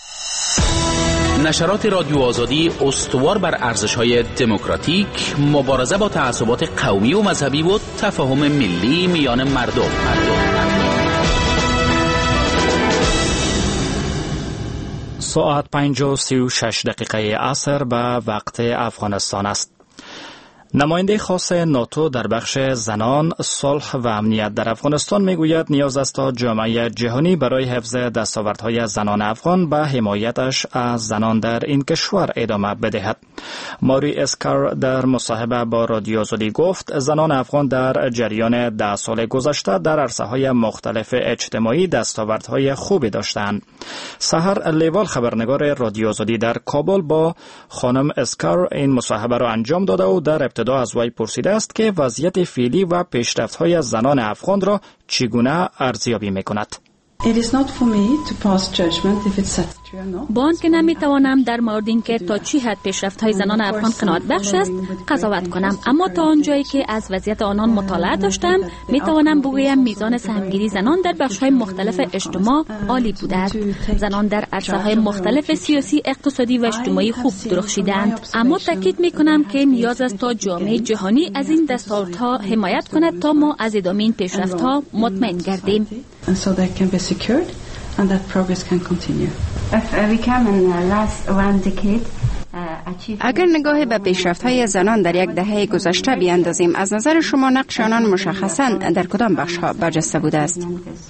نشرات رادیو آزادی استوار بر ارزش‌های دموکراتیک، مبارزه با تعصبات قومی و مذهبی و تفاهم ملی میان مردم. ساعت 5:36 عصر به وقت افغانستان است. نماینده خاص ناتو در بخش زنان، صلح و امنیت در افغانستان میگوید نیاز است تا جامعه جهانی برای حفظ دستاوردهای زنان افغان به حمایتش از زنان در این کشور ادامه بدهد. ماری اسکار در مصاحبه با رادیو آزادی گفت زنان افغان در جریان 10 سال گذشته در عرصه‌های مختلف اجتماعی دستاوردهای خوبی داشتند. سحر لیوال خبرنگار رادیو آزادی در کابل با خانم اسکار این مصاحبه را انجام داده و در ابتدا از وی پرسیده است که وضعیت فعلی و پیشرفت‌های زنان افغان را چگونه ارزیابی می‌کند. با آنکه نمیتوانم در مورد اینکه تا چی حد پیشرفت‌های زنان افغان قناعت بخش است قضاوت کنم، اما تا آنجایی که از وضعیت آنان مطالعه داشتم میتوانم بگویم میزان سهمگیری زنان در بخش‌های مختلف اجتماع عالی بوده است. زنان در عرصه‌های مختلف سیاسی، اقتصادی و اجتماعی خوب درخشیدند، اما تاکید میکنم که نیاز است تا جامعه جهانی از این دستاوردها حمایت کند تا ما از ادامه این پیشرفت‌ها مطمئن گردیم. And that progress can continue. اگر نگاه به پیشرفت‌های زنان در یک دهه گذشته بیاندازیم، از نظر شما نقش آنان مشخصاً در کدام بخش‌ها برجسته بوده است؟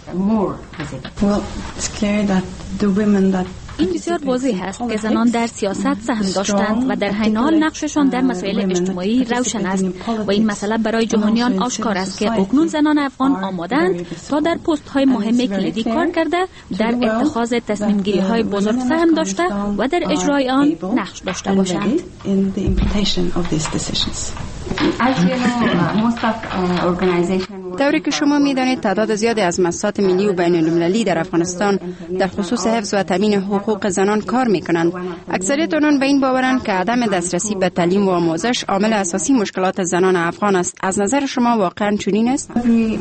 این بسیار واضح است که زنان در سیاست سهم داشتند و در همین حال نقششان در مسائل اجتماعی روشن است و این مسئله برای جهانیان آشکار است که اکنون زنان افغان آماده‌اند تا در پست‌های مهم کلیدی کار کرده، در اتخاذ تصمیم‌گیری‌های بزرگ سهم داشته و در اجرای آن نقش داشته باشند. طوری که شما می‌دانید تعداد زیادی از مؤسسات ملی و بین‌المللی در افغانستان در خصوص حفظ و تامین حقوق زنان کار می‌کنند. اکثریت آنان به این باورند که عدم دسترسی به تعلیم و آموزش عامل اساسی مشکلات زنان افغان است. از نظر شما واقعاً چنین است؟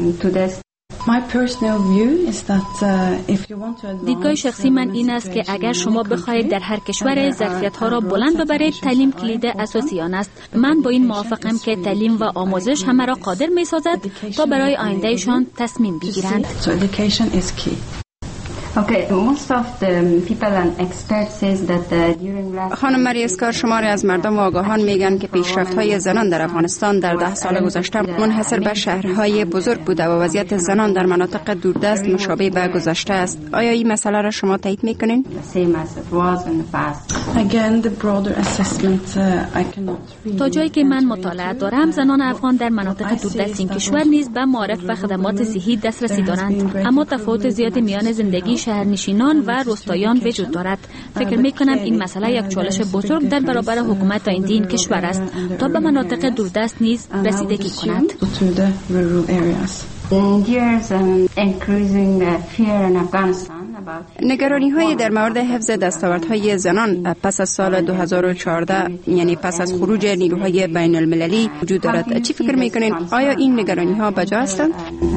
دیدگاه شخصی من این است که اگر شما بخواهید در هر کشور ظرفیت‌ها را بلند ببرید، تعلیم کلید اساسی آن است. من با این موافقم که تعلیم و آموزش همه را قادر می‌سازد تا برای آیندهشان تصمیم بگیرند. خانم مری اسکار، شماری از مردم و آگاهان میگن که پیشرفت‌های زنان در افغانستان در 10 سال گذشته منحصر به شهرهای بزرگ بوده و وضعیت زنان در مناطق دوردست مشابه به گذشته است. آیا این مسئله را شما تایید میکنین؟ تا جایی که من مطالعه دارم، زنان افغان در مناطق دوردست این کشور نیز به معارف و خدمات صحی دسترسی دارند، اما تفاوت زیادی میان زندگی شهرنشینان و روستاییان وجود دارد. فکر میکنم این مسئله یک چالش بزرگ در برابر حکومت آینده این کشور است تا به مناطق دوردست نیز رسیدگی کند. نگرانی های در مورد حفظ دستاوردهای زنان پس از سال 2014 یعنی پس از خروج نیروهای بین المللی وجود دارد. چی فکر میکنین؟ آیا این نگرانی ها بجا هستند؟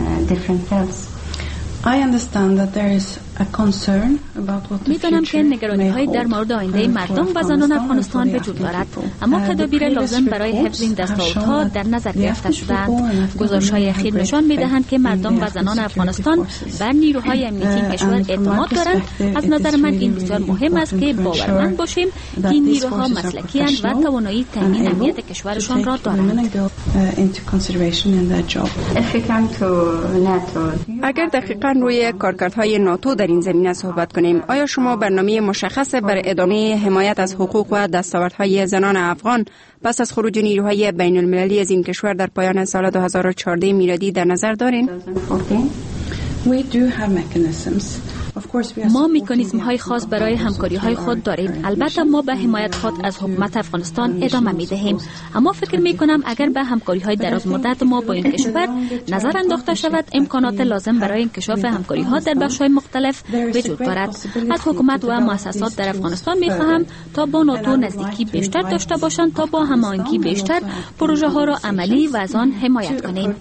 میدانم که نگرانی های در مورد آینده مردم و زنان افغانستان وجود دارد، اما تدابیر لازم برای حفظ این دستاوردها در نظر گرفته شده‌اند. گزارش‌های اخیر نشان می‌دهند که مردم و زنان افغانستان بر نیروهای امنیتی کشور اعتماد دارند. از نظر من این بسیار مهم است که باورمند باشیم که این نیروها مسلکی‌اند و توانایی تامین امنیت کشورشان را دارند. اگر دقیقاً روی کارکردهای ناتو در این زمینه صحبت کنیم، آیا شما برنامه مشخص بر ادامه حمایت از حقوق و دستاوردهای زنان افغان پس از خروج نیروهای بین المللی از این کشور در پایان سال 2014 میلادی در نظر دارین؟ ما مکانیزم های خاص برای همکاری های خود داریم. البته ما به حمایت خود از حکومت افغانستان ادامه می دهیم، اما فکر می کنم اگر به همکاری های دراز مدت ما با این کشور نظر انداخته شود، امکانات لازم برای انکشاف همکاری ها در بخش های مختلف وجود دارد. از حکومت و مؤسسات در افغانستان می خواهم تا با ناتو نزدیکی بیشتر داشته باشند تا با هماهنگی بیشتر پروژه ها را عملی و از آن حمایت کنیم.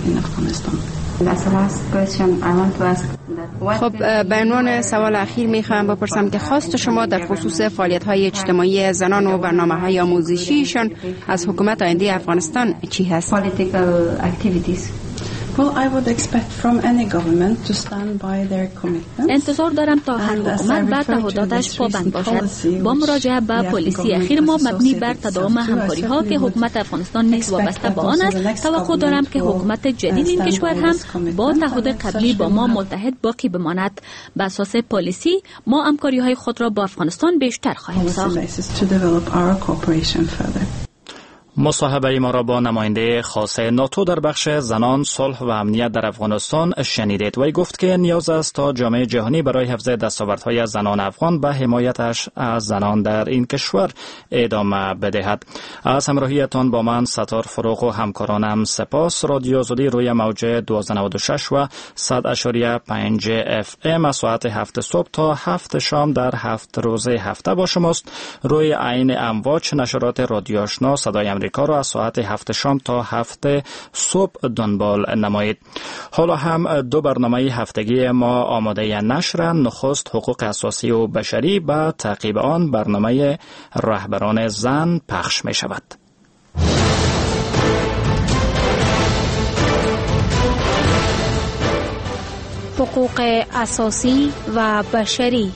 خب به عنوان سوال اخیر میخوام بپرسم که خواست شما در خصوص فعالیت‌های اجتماعی زنان و برنامه‌های آموزشیشان از حکومت آینده افغانستان چی هست؟ انتظار دارم تا هر حکومت بر تعهداتش پابند باشد. با مراجعه به پالیسی اخیر ما مبنی بر تداوم همکاری ها که حکومت افغانستان نیز وابسته به آن است، توقع دارم که حکومت جدید این کشور هم با تعهد قبلی با ما متحد باقی بماند. بر اساس پالیسی ما همکاری های خود را با افغانستان بیشتر خواهیم ساخت. مصاحبه ما را با نماینده خاص ناتو در بخش زنان، صلح و امنیت در افغانستان شنیدید. وی گفت که نیاز است تا جامعه جهانی برای حفظ دستاوردهای زنان افغان به حمایتش از زنان در این کشور ادامه بدهد. از همراهیتان با من ستار فروغ و همکارانم سپاس. رادیو آزادی روی موج 1296 و 100.5 FM از ساعت 7 صبح تا 7 شام در 7 روز هفته با شماست. روی عین امواج نشرات رادیو آشنا صدای امریکا را از ساعت 7 شام تا 7 صبح دنبال نمایید. حالا هم دو برنامه هفتگی ما آماده نشر. نخست حقوق اساسی و بشری، به تعقیب آن برنامه رهبران زن پخش می شود. حقوق اساسی و بشری.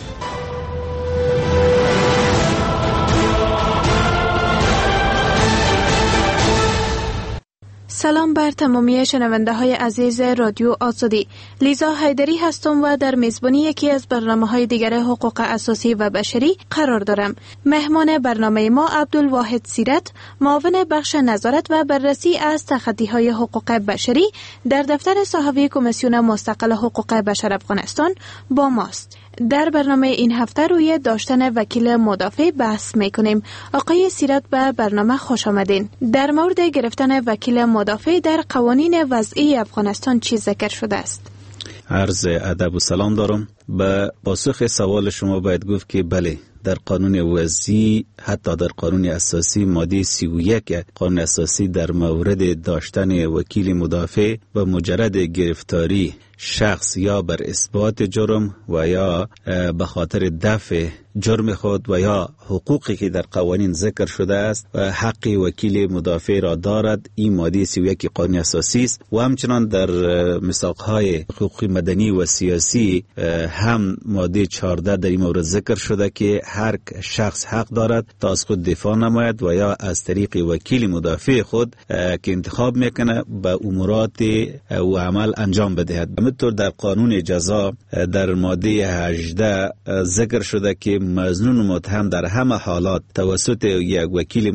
سلام بر تمامی شنونده های عزیز رادیو آزادی. لیزا حیدری هستم و در میزبانی یکی از برنامه های دیگر حقوق اساسی و بشری قرار دارم. مهمان برنامه ما عبدالواحد سیرت، معاون بخش نظارت و بررسی از تخطی های حقوق بشری در دفتر صحافی کمیسیون مستقل حقوق بشر افغانستان با ماست. در برنامه این هفته روی داشتن وکیل مدافع بحث میکنیم. آقای سیرت به برنامه خوش آمدین. در مورد گرفتن وکیل مدافع در قوانین وضعی افغانستان چی ذکر شده است؟ عرض ادب و سلام دارم. به پاسخ سوال شما باید گفت که بله، در قانون وضعی، حتی در قانون اساسی ماده 31 قانون اساسی در مورد داشتن وکیل مدافع و مجرد گرفتاری شخص یا بر اثبات جرم و یا به خاطر دفع جرم خود و یا حقوقی که در قوانین ذکر شده است و حق وکیل مدافع را دارد. این ماده 31 قانون اساسی است و همچنان در میثاق‌های حقوقی مدنی و سیاسی هم ماده 14 در این مورد ذکر شده که هر شخص حق دارد تا از خود دفاع نماید و یا از طریق وکیل مدافع خود که انتخاب میکنه به امورات و عمل انجام بدهد. همینطور در قانون جزا در ماده 18 ذکر شده که مظنون و متهم در همه حالات توسط یک وکیل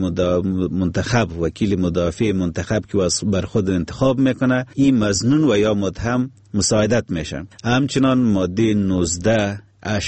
منتخب، وکیل مدافع منتخب که بر خود انتخاب میکنه، این مظنون و یا متهم مساعدت میشن. همچنان ماده 19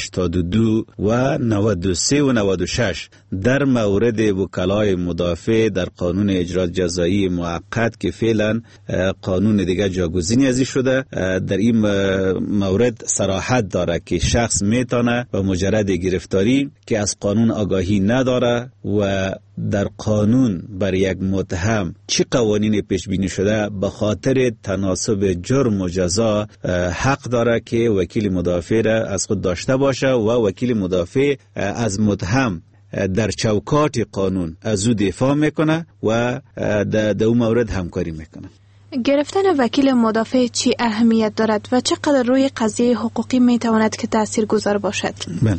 82 و 93 و 96 در مورد وکلای مدافع در قانون اجرات جزایی موقت که فعلا قانون دیگه جاگزینی ازی شده، در این مورد صراحت داره که شخص میتونه با مجرد گرفتاری که از قانون آگاهی نداره و در قانون بر یک متهم چی قوانین پیش بینی شده به خاطر تناسب جرم و جزا حق داره که وکیل مدافع را از خود داشته باشه و وکیل مدافع از متهم در چوکات قانون از او دفاع میکنه و در اون مورد همکاری میکنه. گرفتن وکیل مدافع چی اهمیت دارد و چقدر روی قضیه حقوقی میتواند که تاثیرگذار باشد؟ بله،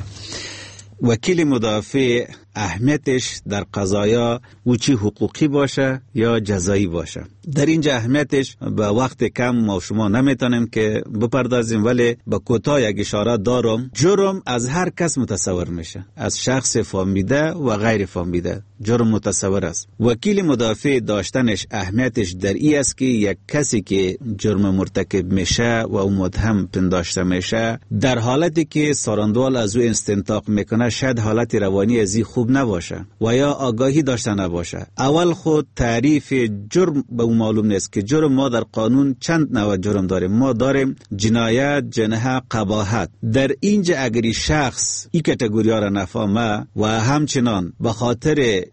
وکیل مدافع اهمیتش در قضایا و چی حقوقی باشه یا جزایی باشه. در اینجا اهمیتش به وقت کم ما شما نمیتونیم که بپردازیم، ولی با کوتاه یک اشاره دارم. جرم از هر کس متصور میشه، از شخص فهمیده و غیر فهمیده جرم متصور است. وکیل مدافع داشتنش اهمیتش در این است که یک کسی که جرم مرتکب میشه و اون متهم پنداشته میشه، در حالتی که ساراندوال از او استنتاق میکنه شاید حالت روانی ازی خوب نباشه و یا آگاهی داشته نباشه. اول خود تعریف جرم به اون معلوم نیست که جرم ما در قانون چند نوع جرم داریم. ما داریم جنایت، جنحه، قباحت. در اینجا اگری شخص این کتگوری ها را نفهمه و همچنان به خاطر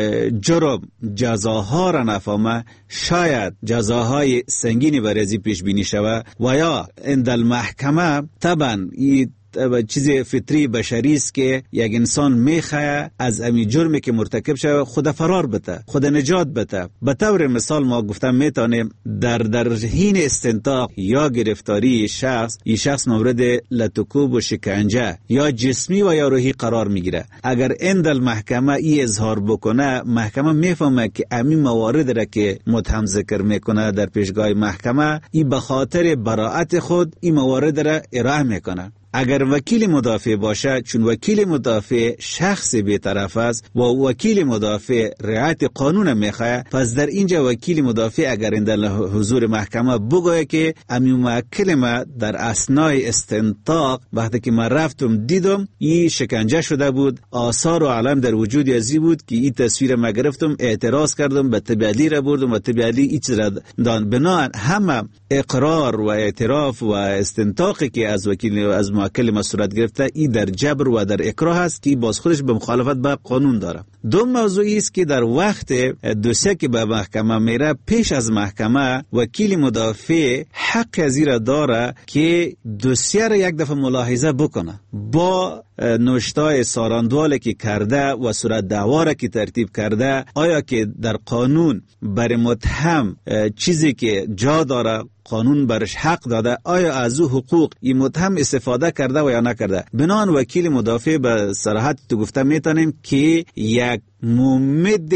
جرم جزاها را نفهمه، شاید جزاهای سنگینی برای پیش بینی شود و یا اند المحکمه طبعا چیز فطری بشری است که یک انسان میخواه از امی جرمی که مرتکب شده خود فرار بده، خود نجات بده. به طور مثال ما گفتم میتونیم در حین استنطاق یا گرفتاری این شخص مورد لطکوب و شکنجه یا جسمی و یا روحی قرار میگیره. اگر اند المحکمه ای اظهار بکنه، محکمه میفهمه که امی موارد را که متهم ذکر میکنه در پیشگاه محکمه، این به خاطر براءت خود این موارد را ارائه میکنه. اگر وکیل مدافع باشه، چون وکیل مدافع شخص بی‌طرف است و وکیل مدافع رعایت قانون میخواه، پس در اینجا وکیل مدافع اگر در حضور محکمه بگویه که امی موکل ما در اثنای استنطاق وقتی که من رفتم دیدم این شکنجه شده بود، آثار و علم در وجود ازی بود که این تصویر ما گرفتم، اعتراض کردم، به طبیعلی را بردم و طبیعلی این چیز را دان. بنابراین همه اقرار و اعتراف و استنطاقی که از وکیل از موکل ما صورت گرفته، این در جبر و در اکراه است که باز خودش به مخالفت با قانون داره. دو موضوعی است که در وقت دوسیه که به محکمه میره، پیش از محکمه وکیل مدافع حق ازی را داره که دوسیه را یک دفعه ملاحظه بکنه، با نوشتای ساراندوالی که کرده و صورت دعوا را که ترتیب کرده، آیا که در قانون بر متهم چیزی که جا داره قانون برش حق داده، آیا از او حقوق این متهم استفاده کرده و یا نکرده. بنان وکیل مدافع به صراحت تو گفته میتونیم که یک ممد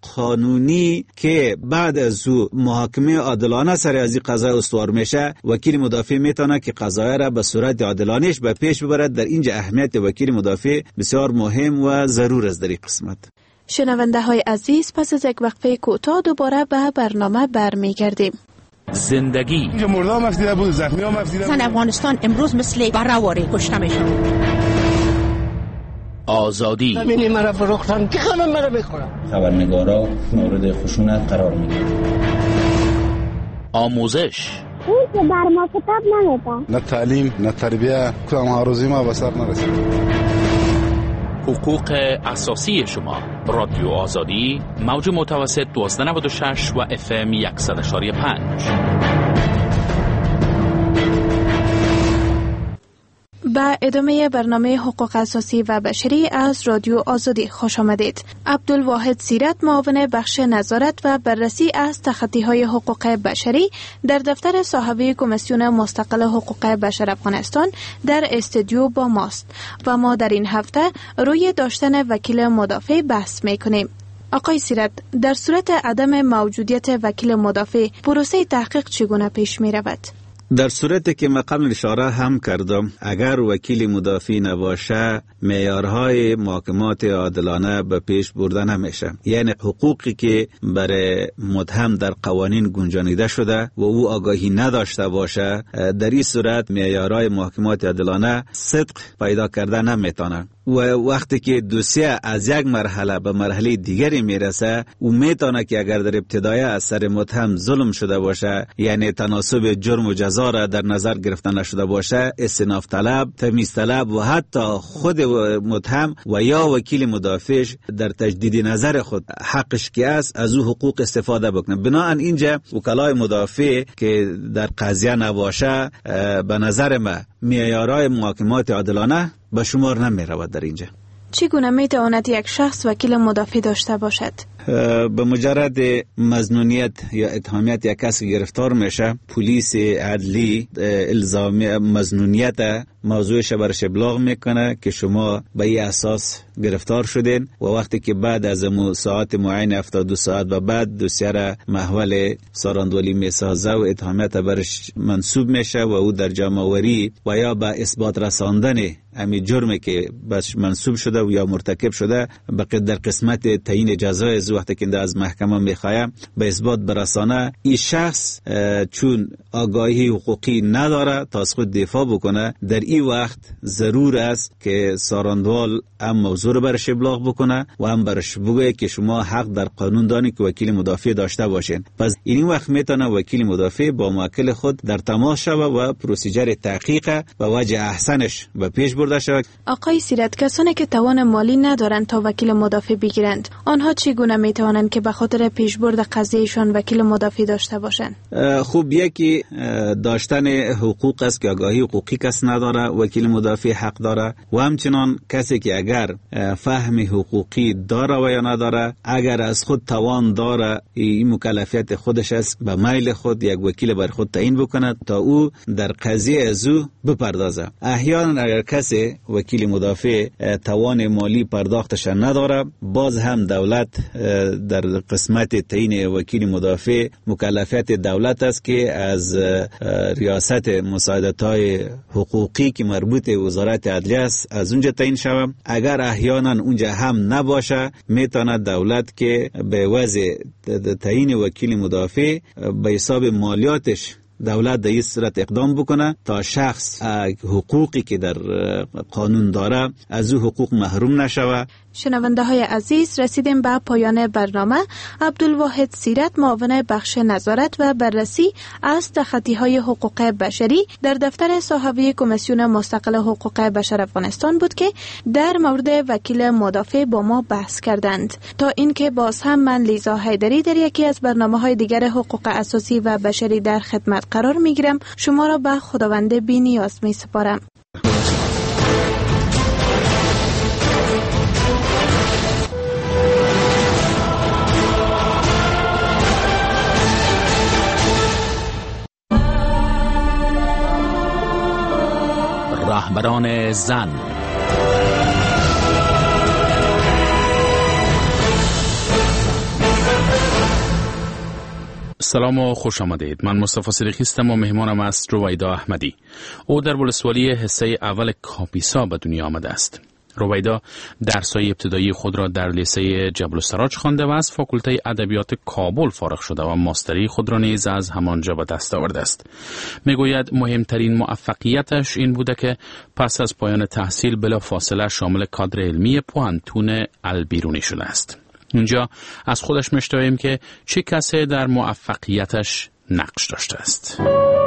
قانونی که بعد از او محاکمه عادلانه سر از این قضا استوار میشه، وکیل مدافع میتونه که قضا را به صورت عادلانهش به پیش ببرد. در اینجا اهمیت وکیل مدافع بسیار مهم و ضرور است در این قسمت. شنونده های عزیز، پس از یک وقفه کوتاه دوباره به برنامه برمیگردیم. زندگی مردم مفدیده بود، زخمی ها مفدیده بود. افغانستان امروز مثل برآوری کشته میشن. آزادی ببینی مرا فروختن که خانم مرا بخورم. خبرنگارا مورد خشونت قرار میگیرن. آموزش اون که بر ما کتاب نمیده، نه تعلیم نه تربیه، کدام ها روزی ما به سر نرسید. حقوق اساسی شما. رادیو آزادی، موج متوسط 1296 و FM 100.5. به ادامه برنامه حقوق اساسی و بشری از رادیو آزادی خوش آمدید. عبدالواحد سیرت، معاون بخش نظارت و بررسی از تخطی‌های حقوق بشری در دفتر صاحبه کمیسیون مستقل حقوق بشر افغانستان در استودیو با ماست و ما در این هفته روی داشتن وکیل مدافع بحث می‌کنیم. آقای سیرت، در صورت عدم موجودیت وکیل مدافع پروسه تحقیق چگونه پیش می‌رود؟ در صورتی که من قبل اشاره هم کردم، اگر وکیل مدافع نباشه معیارهای محاکمات عادلانه به پیش برده نمیشه. یعنی حقوقی که برای متهم در قوانین گنجانیده شده و او آگاهی نداشته باشه، در این صورت معیارهای محاکمات عادلانه صدق پیدا کرده نمیتونه. و وقتی که دوسیه از یک مرحله به مرحله دیگری میرسه، او میتونه که اگر در ابتدای از سر متهم ظلم شده باشه، یعنی تناسب جرم و جزا را در نظر گرفته نشده باشه، استئناف طلب، تمیز طلب و حتی خود متهم و یا وکیل مدافعش در تجدید نظر خود حقش که است از او حقوق استفاده بکنه. بنابراین اینجا وکلای مدافع که در قضیه نباشه، به نظر من معیارهای محاکمات عادلانه به شمار نمی رود. در اینجا چگونه می تواند یک شخص وکیل مدافع داشته باشد؟ به مجرد مظنونیت یا اتهامیت یک کس گرفتار میشه، پلیس عدلی الزام مظنونیت موضوعش برش ابلاغ میکنه که شما به این اساس گرفتار شدین و وقتی که بعد از ساعت معین 72 ساعت و بعد دوسیه را محول ساراندولی میسازه و اتهامیت برش منصوب میشه و او در جمع‌آوری و یا به اثبات رساندن امی جرمی که بس منصوب شده و یا مرتکب شده در قسمت تعیین جزای از وقتی که از محکمه میخواه به اثبات برسانه، این شخص چون آگاهی حقوقی نداره تا از خود دفاع بکنه، در این وقت ضرور است که ساراندوال هم موضوع برش ابلاغ بکنه و هم برش بگه که شما حق در قانون دانی که وکیل مدافع داشته باشین. پس این وقت میتونه وکیل مدافع با موکل خود در تماس شوه و پروسیجر تحقیق و وجه احسنش به پیش برده شود. آقای سیرت، کسانی که توان مالی ندارند تا وکیل مدافع بگیرند، آنها چگونه میتوانند که به خاطر پیشبرد قضیهشان وکیل مدافع داشته باشند؟ خوب، یکی داشتن حقوق است که آگاهی حقوقی کس نداره، وکیل مدافع حق داره. و همچنان کسی که اگر فهم حقوقی داره و یا نداره، اگر از خود توان داره، این مکلفیت خودش است به میل خود یک وکیل بر خود تعیین بکنه تا او در قضیه از او بپردازه. احیانا اگر کسی وکیل مدافع توان مالی پرداختش نداره، باز هم دولت در قسمت تعیین وکیل مدافع مکلفیت دولت است که از ریاست مساعدت‌های حقوقی که مربوط وزارت عدلیه است از اونجا تعیین شود. اگر احیانا اونجا هم نباشه، میتونه دولت که به وضع تعیین وکیل مدافع به حساب مالیاتش دولت در این صورت اقدام بکنه تا شخص حقوقی که در قانون داره از او حقوق محروم نشوه. شنونده های عزیز، رسیدیم به پایان برنامه. عبدالواحد سیرت، معاون بخش نظارت و بررسی از تخطی‌های حقوق بشری در دفتر صاحبه کمیسیون مستقل حقوق بشر افغانستان بود که در مورد وکیل مدافع با ما بحث کردند. تا اینکه باز هم من لیزا حیدری در یکی از برنامه‌های دیگر حقوق اساسی و بشری در خدمت قرار می‌گیرم. شما را به خداوند بی‌نیاز می‌سپارم. رهبران زن. سلام و خوش آمدید. من مصطفی صدیقی هستم و مهمانم است رویدا احمدی. او در ولسوالی حصه اول کاپیسا به دنیا آمده است. رویدا درس‌های ابتدایی خود را در لیسه جبل السراج خوانده و از فاکولته ادبیات کابل فارغ شده و ماستری خود را نیز از همانجا به دست آورده است. میگوید مهمترین موفقیتش این بوده که پس از پایان تحصیل بلا فاصله شامل کادر علمی پوهنتون البیرونی شده است. اینجا از خودش میشنویم که چه کسی در موفقیتش نقش داشته است.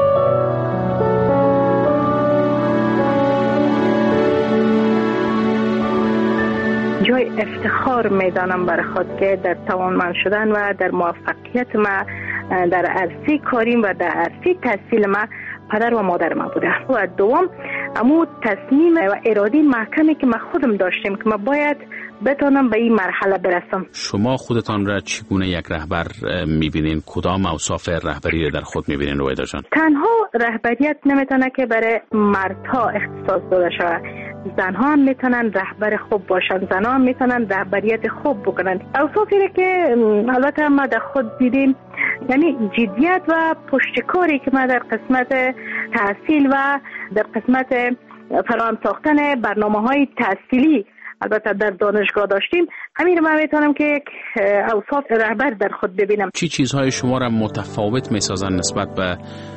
جای افتخار میدانم برای خود که در توانمند شدن و در موفقیت ما در عرصه کاریم و در عرصه تحصیل ما پدر و مادر ما بوده. و دوم امو تصمیم و اراده محکمی که ما خودم داشتیم که ما باید بتونم به این مرحله برسم. شما خودتان را چگونه یک رهبر میبینین؟ کدام اوصاف رهبری را در خود میبینین رویدا جان؟ تنها رهبریت نمیتونه که برای مردها اختصاص داده شود. زنها هم میتونن رهبر خوب باشن، زنها هم میتونن رهبریت خوب بکنن. اوصافی را که البته ما در خود دیدیم، یعنی جدیت و پشتکاری که ما در قسمت تحصیل و در قسمت فراهم ساختن برنامه‌های تحصیلی البته در دانشگاه داشتیم، همین رو من میتونم که یک اوصاف رهبر در خود ببینم. چی چیزهای شما را متفاوت میسازن نسبت به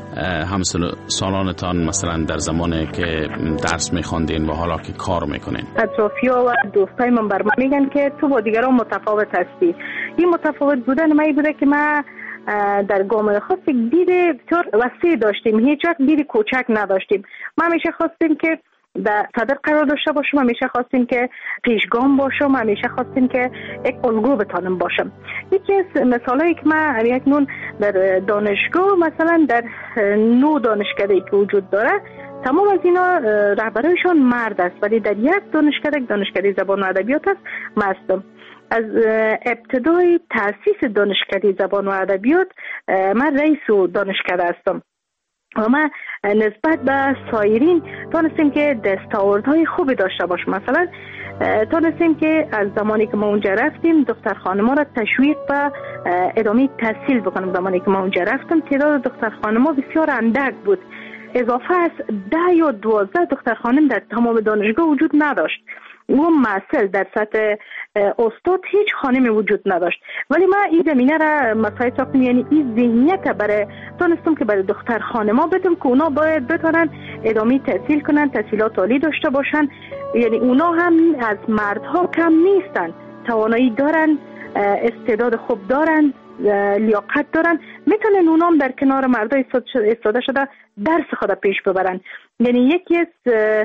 همسالانتان، مثلا در زمانی که درس میخواندین و حالا که کار میکنین؟ اطرافی‌ها و دوستای من بر من میگن که تو با دیگران متفاوت هستی. این متفاوت بودن من بوده که ما در گام خاص یک دید بسیار وسیع داشتیم، هیچ وقت دید کوچک نداشتیم. ما همیشه خواستیم که در صدر قرار داشته باشم، همیشه خواستیم که پیشگام باشم، همیشه خواستیم که یک الگو بتانم باشم. یکی از مثالایی که من اکنون در دانشگاه، مثلا در 9 دانشکده‌ای که وجود داره، تمام از اینا رهبرایشان مرد است، ولی در یک دانشکده زبان و ادبیات است من هستم. از ابتدای تأسیس دانشکده زبان و ادبیات من رئیس دانشکده هستم و ما نسبت به سایرین تونستیم که دستاوردهای خوبی داشته باشیم. مثلا تونستیم که از زمانی که ما اونجا رفتیم دختر خانم‌ها را تشویق به ادامه تحصیل بکنیم. زمانی که ما اونجا رفتم تعداد دختر خانم‌ها بسیار اندک بود، اضافه از 10 یا 12 دختر خانم در تمام دانشگاه وجود نداشت. اون مسئله در سطح استاد هیچ خانمی وجود نداشت، ولی ما این زمینه را مساعد ساختیم، یعنی این ذهنیت برای تونستم که برای دختر خانم‌ها بدم که اونا باید بتونن ادامه تحصیل کنن، تحصیلات عالی داشته باشن، یعنی اونا هم از مردها کم نیستن، توانایی دارن، استعداد خوب دارن، لیاقت دارن، میتونن اونا هم در کنار مردا استفاده شده درس خود پیش ببرن. یعنی یکی از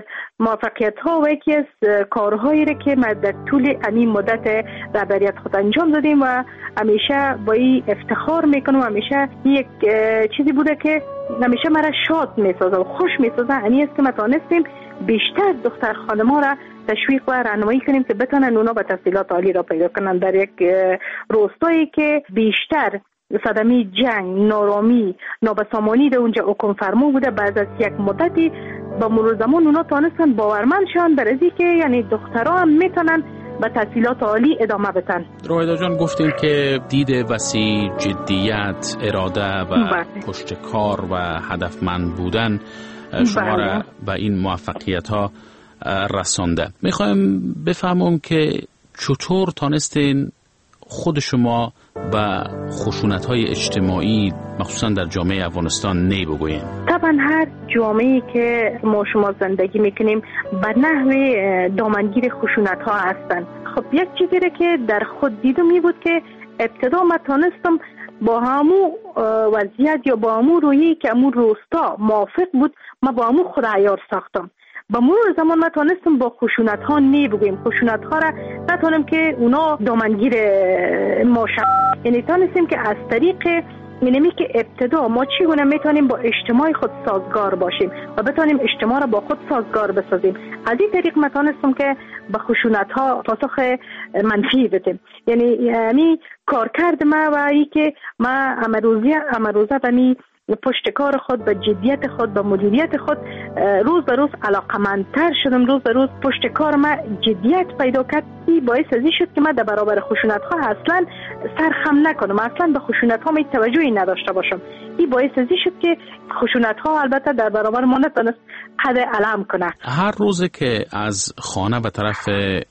موفقیت ها و یکی از کارهایی را که ما در طول این مدت رهبریت خود انجام دادیم و همیشه با این افتخار میکنم، همیشه یک چیزی بوده که همیشه مرا شاد میسازه و خوش میسازه، یعنی است که ما تانستیم بیشتر دختر خانم‌ها را تشویق و راهنمایی کنیم که بتونن اونا به تحصیلات عالی را پیدا کنن. در یک روستایی که بیشتر صدمه جنگ، نارامی، نابسامانی در اونجا حکم فرما بوده، بعد از یک مدتی با مرور زمان اونا تانستن باورمند شدن در ازی که یعنی دخترها هم میتونن به تحصیلات عالی ادامه بدن. رویدا جان گفتین که دید وسیع، جدیت، اراده و پشت کار و هدفمند بودن شما را به این موفقیت ها رسانده. میخوایم بفهمم که چطور تانستین خود شما و خشونت‌های اجتماعی مخصوصا در جامعه افغانستان نی بگوییم؟ طبعا هر جامعه‌ای که ما شما زندگی میکنیم به نحو دامنگیر خشونت‌ها هستن. خب یک چیزی را که در خود دیدم می بود که ابتدا من تانستم با همون وضعیت یا با همون رویی که همون روستا موافق بود، ما با همون خود عیار ساختم. با مرور زمان ما تانستم با خشونت ها نی بگویم، خشونت ها را نتانم که اونا دامنگیر ما شد، یعنی تانستیم که از طریق اینمی که ابتدا ما چگونه میتونیم با اجتماع خود سازگار باشیم و بتونیم اجتماع را با خود سازگار بسازیم. از این طریق ما تانستم که با خشونت ها پاسخ منفی بدیم. یعنی همین کار کرد ما و ای که ما امروزه بمی پشت کار خود، به جدیت خود، به مدیریت خود روز به روز علاقمندتر شدم. روز به روز پشت کار ما جدیت پیدا کرد. این باعث ازی شد که من در برابر خشونت ها اصلا سرخم نکنم، اصلا به خشونت ها توجهی نداشته باشم. این باعث ازی شد که خشونت ها البته در برابر ما نتونست قد علم کنه. هر روزه که از خانه به طرف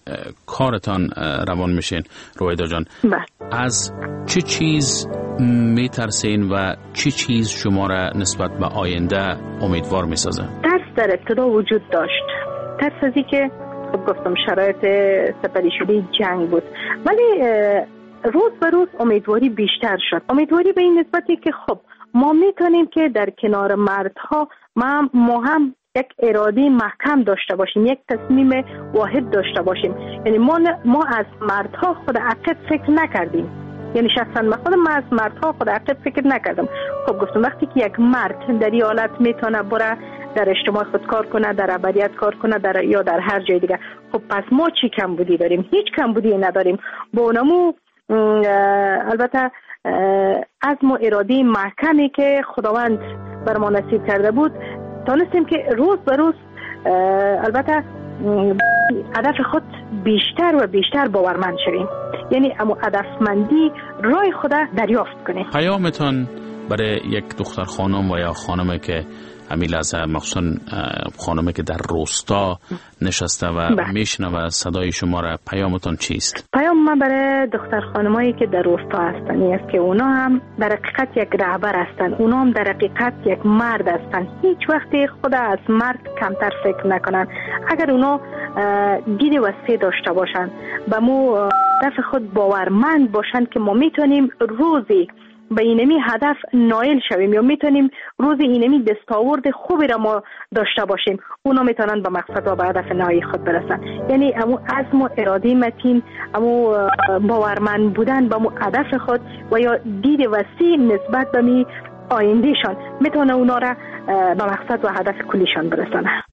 کارتان روان میشین رویدا جان، از چه چیز میترسین و چه چیز شما را نسبت به آینده امیدوار میسازه؟ ترس در ابتدا وجود داشت، ترس ازی که خب گفتم شرایط سپری شده جنگ بود، ولی روز به روز امیدواری بیشتر شد. امیدواری به این نسبتی که خب ما میتونیم که در کنار مردها ما هم یک اراده محکم داشته باشیم، یک تصمیم واحد داشته باشیم. یعنی ما از مردها خود عقب فکر نکردیم، یعنی شخصا من از مردها خود عقب فکر نکردم. خب گفتم وقتی که یک مرد در این حالت میتونه بره در اجتماع خود کار کنه، در ابدیت کار کنه، یا در هر جای دیگه. خب پس ما چی کمبودی داریم؟ هیچ کمبودی نداریم. با اونمو البته عزم و اراده محکمی که خداوند بر ما نصیب کرده بود، تانستیم که روز به روز البته هدف خود بیشتر و بیشتر باورمند شویم. یعنی امو هدفمندی راه خود دریافت کنیم. پیامتان برای یک دختر خانم و یا خانمی که همین لحظه، مخصوصا خانمی که در روستا نشسته و میشنوه صدای شما را، پیامتان چیست؟ پیام من برای دختر خانمایی که در روستا هستن این است که اونا هم در حقیقت یک رهبر هستن، اونا هم در حقیقت یک مرد هستن. هیچ وقت خود از مرد کمتر فکر نکنن. اگر اونا دید وسیع داشته باشن، به مو هدف خود باورمند باشن که ما میتونیم روزی به اینمی هدف نائل شویم یا میتونیم روز اینمی دستاورد خوبی را ما داشته باشیم، اونا میتونن به مقصد و به هدف نهایی خود برسن. یعنی امو عزم و اراده متین، امو باورمند بودن به امو هدف خود و یا دید وسیع نسبت به می آیندهشان میتونه اونا را به مقصد و هدف کلیشان برسانه.